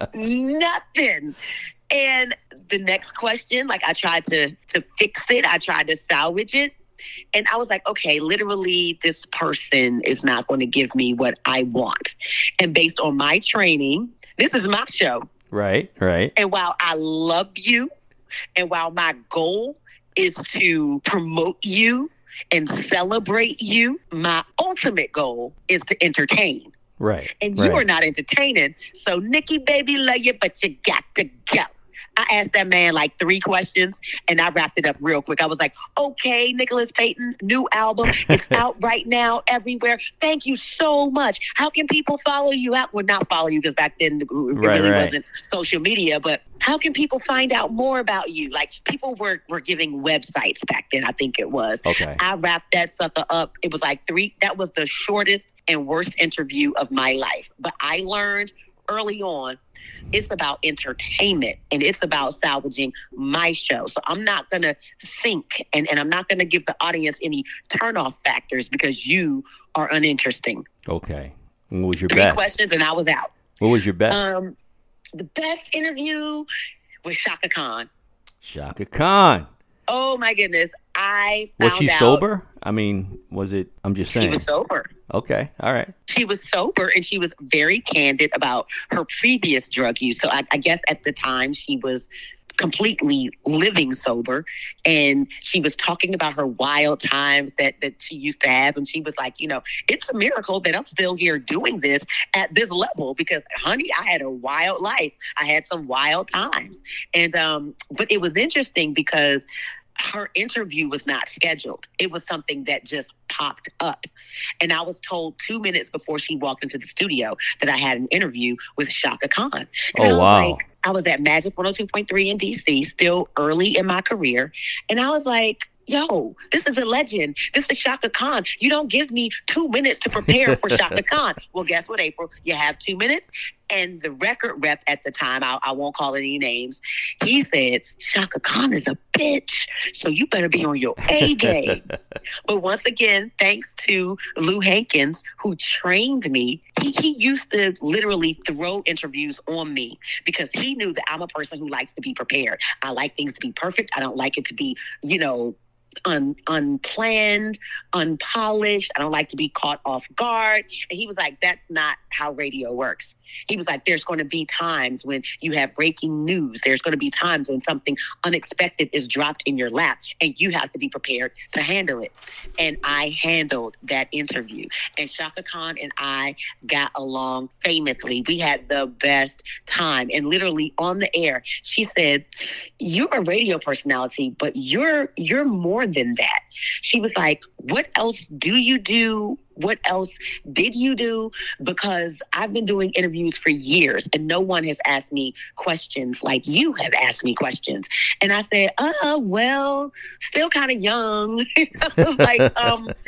nothing. And the next question, like I tried to to fix it. I tried to salvage it. And I was like, okay, literally this person is not going to give me what I want. And based on my training, this is my show. Right, right. And while I love you, and while my goal is to promote you and celebrate you, my ultimate goal is to entertain. Right. And you right. are not entertaining. So, Nikki, baby, love you, but you got to go. I asked that man like three questions and I wrapped it up real quick. I was like, okay, Nicholas Payton, new album. It's out right now everywhere. Thank you so much. How can people follow you out? Well, not follow you because back then it right, really right. wasn't social media, but how can people find out more about you? Like people were, were giving websites back then, I think it was. Okay. I wrapped that sucker up. It was like three, that was the shortest and worst interview of my life. But I learned early on, it's about entertainment and it's about salvaging my show. So I'm not going to sink and, and I'm not going to give the audience any turnoff factors because you are uninteresting. Okay. What was your Three best? questions and I was out. What was your best? Um, the best interview was Chaka Khan. Chaka Khan. Oh my goodness. I found Was she out sober? I mean, was it, I'm just saying. She was sober. Okay. All right. She was sober and she was very candid about her previous drug use. So I, I guess at the time she was completely living sober and she was talking about her wild times that, that she used to have. And she was like, you know, it's a miracle that I'm still here doing this at this level because, honey, I had a wild life. I had some wild times. And, um, but it was interesting because her interview was not scheduled. It was something that just popped up. And I was told two minutes before she walked into the studio that I had an interview with Chaka Khan. And oh, I was wow. like, I was at Magic one oh two point three in D C, still early in my career. And I was like, yo, this is a legend. This is Chaka Khan. You don't give me two minutes to prepare for Chaka Khan. Well, guess what, April? You have two minutes. And the record rep at the time, I, I won't call any names, he said, Chaka Khan is a bitch, so you better be on your A game. But once again, thanks to Lou Hankins, who trained me, he, he used to literally throw interviews on me because he knew that I'm a person who likes to be prepared. I like things to be perfect. I don't like it to be, you know, Un, unplanned, unpolished. I don't like to be caught off guard. And he was like, that's not how radio works. He was like, there's going to be times when you have breaking news. There's going to be times when something unexpected is dropped in your lap and you have to be prepared to handle it. And I handled that interview. And Chaka Khan and I got along famously. We had the best time. And literally on the air, she said, you're a radio personality, but you're you're more than that. She was like, what else do you do? What else did you do? Because I've been doing interviews for years and no one has asked me questions like you have asked me questions. And I said, uh, well, still kind of young. I was like, um,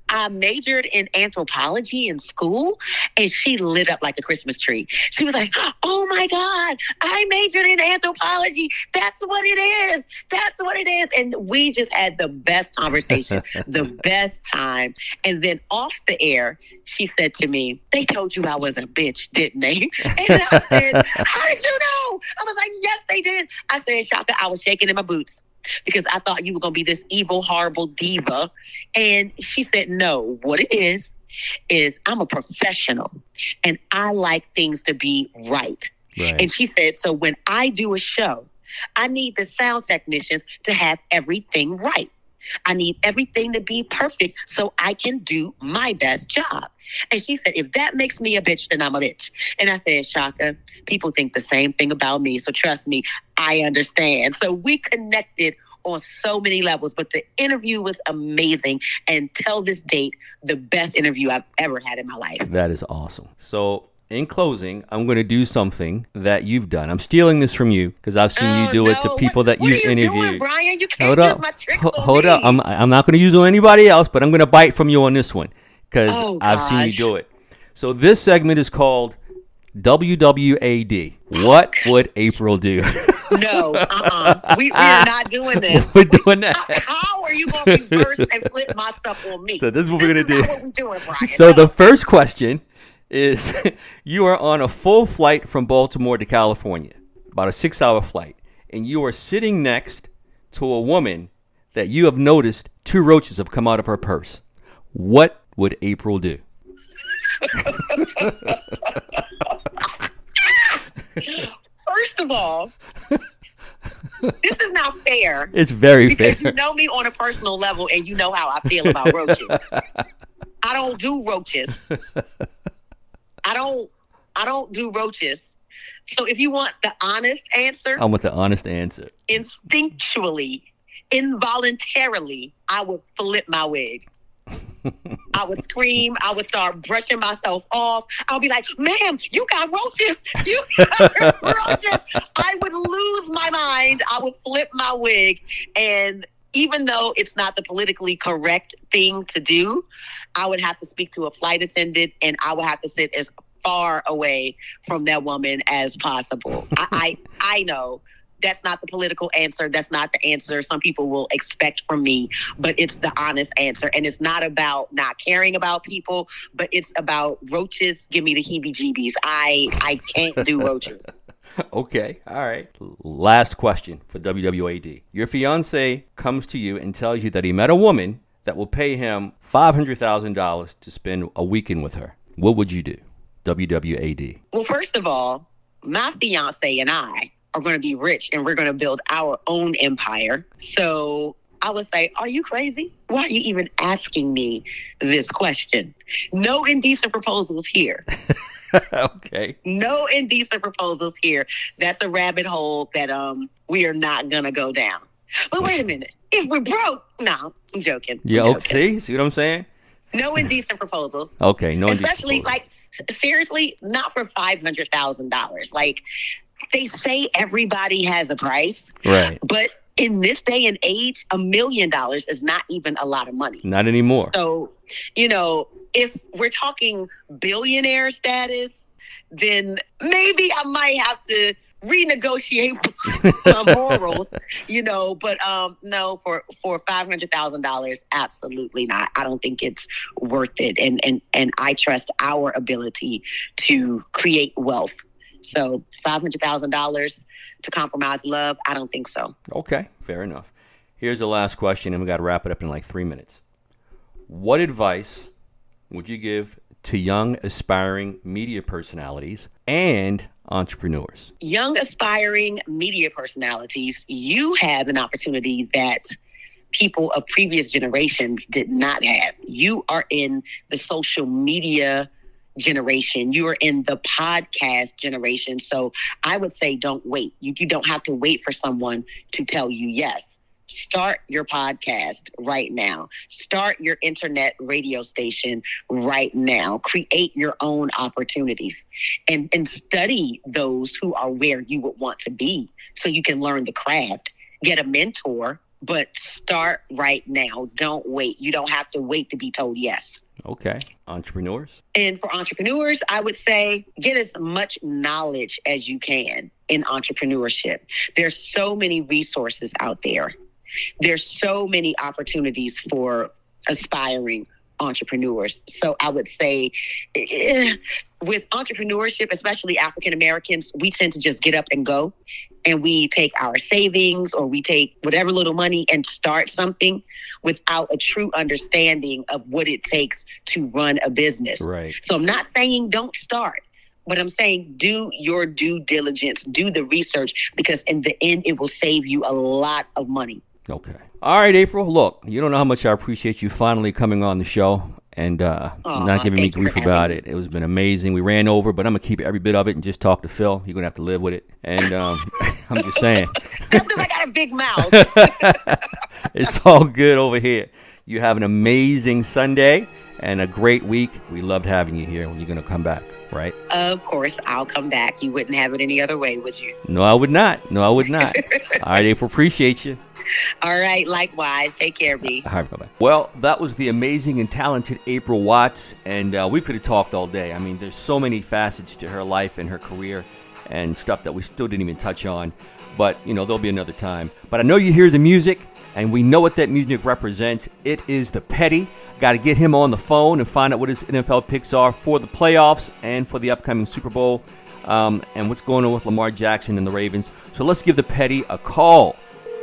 I majored in anthropology in school, and she lit up like a Christmas tree. She was like, oh my God, I majored in anthropology. That's what it is. That's what it is. And we just had the best conversation, the best time. And then off the air, she said to me, they told you I was a bitch, didn't they? And I said, how did you know? I was like, yes, they did. I said, Shaka, I was shaking in my boots, because I thought you were going to be this evil, horrible diva. And she said, no, what it is, is I'm a professional and I like things to be right. right. And she said, so when I do a show, I need the sound technicians to have everything right. I need everything to be perfect so I can do my best job. And she said, if that makes me a bitch, then I'm a bitch. And I said, Shaka, people think the same thing about me. So trust me, I understand. So we connected on so many levels, but the interview was amazing. And till this date, the best interview I've ever had in my life. That is awesome. So in closing, I'm going to do something that you've done. I'm stealing this from you because I've seen oh, you do no. it to people what, that what you've are you interviewed. Doing, Brian? You can't hold use up. my tricks H- on hold me. up. I'm, I'm not going to use it on anybody else, but I'm going to bite from you on this one because oh, I've seen you do it. So this segment is called W W A D. What would April do? No, uh-uh. We, we are not doing this. We're doing that. How, how are you going to reverse and flip my stuff on me? So this is what this we're going to do. Not what we're doing, Brian. So no. the first question is, you are on a full flight from Baltimore to California, about a six-hour flight, and you are sitting next to a woman that you have noticed two roaches have come out of her purse. What would April do? First of all, this is not fair. It's very because fair. You know me on a personal level, and you know how I feel about roaches. I don't do roaches. I don't. I don't do roaches. So if you want the honest answer, I want the honest answer. Instinctually, involuntarily, I would flip my wig. I would scream. I would start brushing myself off. I'll be like, ma'am, you got roaches. You got roaches. I would lose my mind. I would flip my wig. And even though it's not the politically correct thing to do, I would have to speak to a flight attendant and I would have to sit as far away from that woman as possible. I, I, I know. That's not the political answer. That's not the answer some people will expect from me, but it's the honest answer. And it's not about not caring about people, but it's about roaches. Give me the heebie-jeebies. I, I can't do roaches. Okay. All right. Last question for W W A D. Your fiance comes to you and tells you that he met a woman that will pay him five hundred thousand dollars to spend a weekend with her. What would you do? W W A D. Well, first of all, my fiance and I are going to be rich and we're going to build our own empire. So I would say, are you crazy? Why are you even asking me this question? No indecent proposals here. Okay. No indecent proposals here. That's a rabbit hole that um we are not going to go down. But wait a minute. If we're broke, no, I'm joking. I'm Yeah, joking. okay. See what I'm saying? No indecent proposals. Okay, no indecent Especially, proposals. like, seriously, not for five hundred thousand dollars. Like, they say everybody has a price. Right. But in this day and age, a million dollars is not even a lot of money. Not anymore. So, you know, if we're talking billionaire status, then maybe I might have to renegotiate my morals, you know, but um, no, for, for five hundred thousand dollars, absolutely not. I don't think it's worth it. And, and, and I trust our ability to create wealth. So five hundred thousand dollars to compromise love, I don't think so. Okay, fair enough. Here's the last question, and we got to wrap it up in like three minutes. What advice would you give to young, aspiring media personalities and entrepreneurs? Young, aspiring media personalities, you have an opportunity that people of previous generations did not have. You are in the social media generation. You are in the podcast generation. So I would say don't wait. You, you don't have to wait for someone to tell you yes. Start your podcast right now. Start your internet radio station right now. Create your own opportunities and, and study those who are where you would want to be so you can learn the craft. Get a mentor but start right now. Don't wait. You don't have to wait to be told yes. Okay. Entrepreneurs? And for entrepreneurs, I would say get as much knowledge as you can in entrepreneurship. There's so many resources out there. There's so many opportunities for aspiring entrepreneurs. So I would say eh, with entrepreneurship, especially African Americans, we tend to just get up and go. And we take our savings or we take whatever little money and start something without a true understanding of what it takes to run a business. Right. So I'm not saying don't start, but I'm saying do your due diligence, do the research, because in the end, it will save you a lot of money. Okay. All right, April. Look, you don't know how much I appreciate you finally coming on the show and uh, Aww, not giving me thank you grief for about having it. It was been amazing. We ran over, but I'm going to keep every bit of it and just talk to Phil. You're going to have to live with it. And um, I'm just saying. That's because I got a big mouth. It's all good over here. You have an amazing Sunday and a great week. We loved having you here when you're going to come back, right? Of course, I'll come back. You wouldn't have it any other way, would you? No, I would not. No, I would not. All right, April, appreciate you. All right, likewise. Take care, B. All right, bye-bye. Well, that was the amazing and talented April Watts, and uh, we could have talked all day. I mean, there's so many facets to her life and her career and stuff that we still didn't even touch on, but, you know, there'll be another time. But I know you hear the music, and we know what that music represents. It is the Petty. Got to get him on the phone and find out what his N F L picks are for the playoffs and for the upcoming Super Bowl, um, and what's going on with Lamar Jackson and the Ravens. So let's give the Petty a call.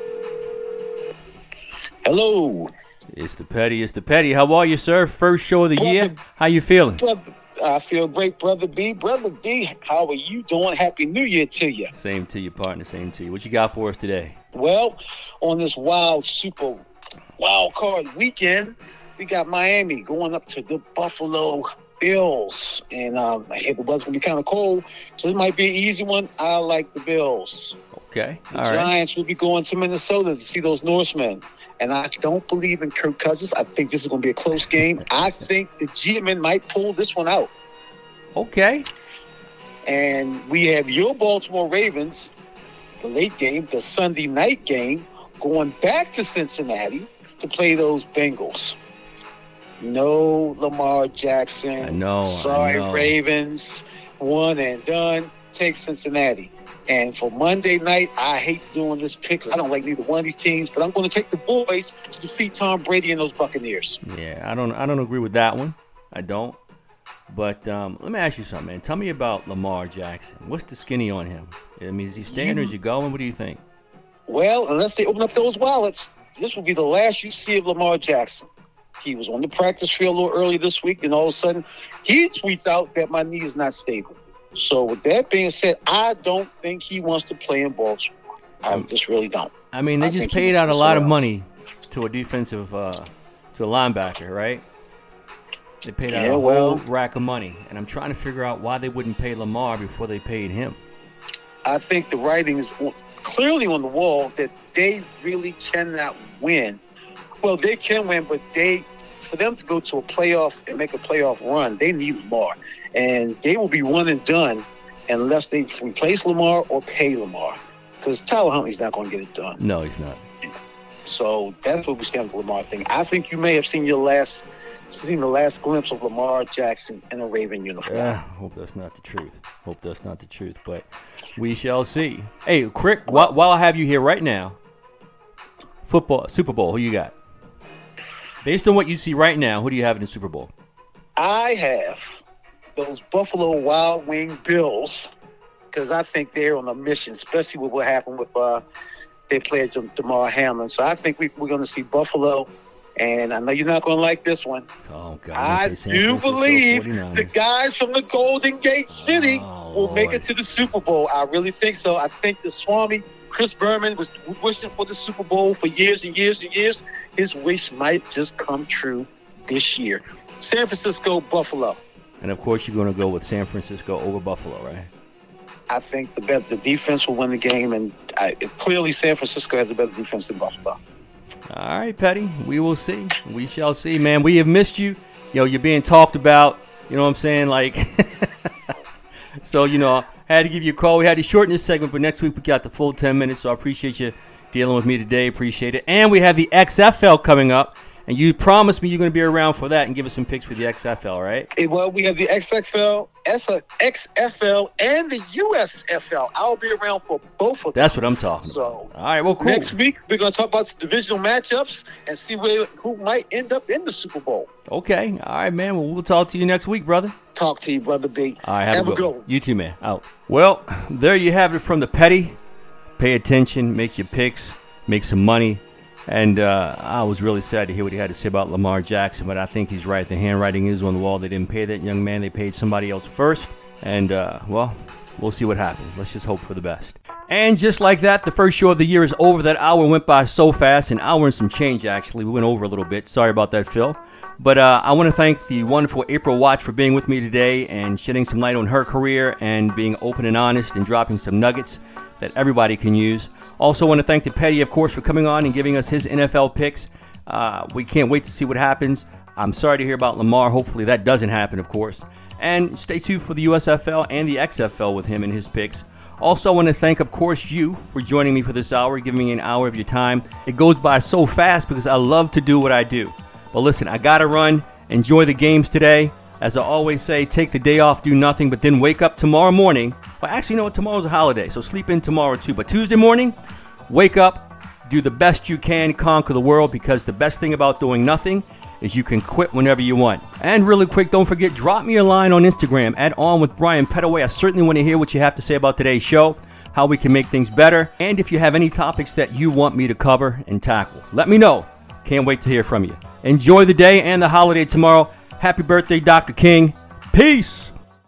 Hello. It's the Petty. It's the Petty. How are you, sir? First show of the brother, year. How you feeling? Brother, I feel great, Brother B. Brother B, how are you doing? Happy New Year to you. Same to you, partner. Same to you. What you got for us today? Well, on this wild, super wild card weekend, we got Miami going up to the Buffalo Bills. And um, I hear the weather's going to be kind of cold, so it might be an easy one. I like the Bills. Okay. The All Giants right. will be going to Minnesota to see those Norsemen. And I don't believe in Kirk Cousins. I think this is going to be a close game. I think the G-men might pull this one out. Okay. And we have your Baltimore Ravens, the late game, the Sunday night game, going back to Cincinnati to play those Bengals. No Lamar Jackson. I know. Sorry, I know. Ravens. One and done. Take Cincinnati. And for Monday night, I hate doing this pick 'cause I don't like neither one of these teams, but I'm going to take the boys to defeat Tom Brady and those Buccaneers. Yeah, I don't. I don't agree with that one. I don't. But um, let me ask you something, man. Tell me about Lamar Jackson. What's the skinny on him? I mean, is he staying or is he going? What do you think? Well, unless they open up those wallets, this will be the last you see of Lamar Jackson. He was on the practice field a little early this week, and all of a sudden, he tweets out that my knee is not stable. So with that being said, I don't think he wants to play in Baltimore. I just really don't. I mean, they I just think paid he's out a lot of somewhere else. money to a defensive, uh, to a linebacker, right? They paid out Yeah, a whole well- rack of money, and I'm trying to figure out why they wouldn't pay Lamar before they paid him. I think the writing is clearly on the wall that they really cannot win. Well, they can win, but they, for them to go to a playoff and make a playoff run, they need Lamar. And they will be one and done unless they replace Lamar or pay Lamar. Because Tyler Huntley's not going to get it done. No, he's not. So that's what we stand with the Lamar thing. I think you may have seen your last, seen the last glimpse of Lamar Jackson in a Raven uniform. Yeah, hope that's not the truth. Hope that's not the truth, but we shall see. Hey, Crick, while, while I have you here right now, football, Super Bowl, who you got? Based on what you see right now, who do you have in the Super Bowl? I have those Buffalo Wild Wing Bills because I think they're on a mission, especially with what happened with uh, their player DeMar Hamlin. So I think we, we're going to see Buffalo, and I know you're not going to like this one. Oh, God. I say San do Francisco believe forty-niners. the guys from the Golden Gate City Oh, will make Lord. it to the Super Bowl. I really think so. I think the Swami, Chris Berman, was wishing for the Super Bowl for years and years and years. His wish might just come true this year. San Francisco, Buffalo. And, of course, you're going to go with San Francisco over Buffalo, right? I think the better, the defense will win the game, and I, clearly San Francisco has a better defense than Buffalo. All right, Petty. We will see. We shall see, man. We have missed you. You know, you're being talked about. You know what I'm saying? Like, so, you know, I had to give you a call. We had to shorten this segment, but next week we got the full ten minutes, so I appreciate you dealing with me today. Appreciate it. And we have the X F L coming up. And you promised me you're going to be around for that and give us some picks for the X F L, right? Okay, well, we have the X F L, X F L, and the U S F L. I'll be around for both of them. That's what I'm talking so, about. All right, well, cool. Next week, we're going to talk about the divisional matchups and see where, who might end up in the Super Bowl. Okay. All right, man. Well, we'll talk to you next week, brother. Talk to you, Brother B. All right, have, have a good one. You too, man. Out. Well, there you have it from the Petty. Pay attention, make your picks, make some money. And uh, I was really sad to hear what he had to say about Lamar Jackson, but I think he's right. The handwriting is on the wall. They didn't pay that young man. They paid somebody else first. And, uh, well, we'll see what happens. Let's just hope for the best. And just like that, the first show of the year is over. That hour went by so fast, an hour and some change, actually. We went over a little bit. Sorry about that, Phil. But uh, I want to thank the wonderful April Watch for being with me today and shedding some light on her career and being open and honest and dropping some nuggets that everybody can use. Also want to thank the Petty, of course, for coming on and giving us his N F L picks. Uh, we can't wait to see what happens. I'm sorry to hear about Lamar. Hopefully that doesn't happen, of course. And stay tuned for the U S F L and the X F L with him and his picks. Also, I want to thank, of course, you for joining me for this hour, giving me an hour of your time. It goes by so fast because I love to do what I do. But listen, I got to run. Enjoy the games today. As I always say, take the day off, do nothing, but then wake up tomorrow morning. Well, actually, you know what? Tomorrow's a holiday, so sleep in tomorrow too. But Tuesday morning, wake up, do the best you can, conquer the world, because the best thing about doing nothing is you can quit whenever you want. And really quick, don't forget, drop me a line on Instagram at On with Brian Petaway. I certainly want to hear what you have to say about today's show, how we can make things better, and if you have any topics that you want me to cover and tackle. Let me know. Can't wait to hear from you. Enjoy the day and the holiday tomorrow. Happy birthday, Doctor King. Peace.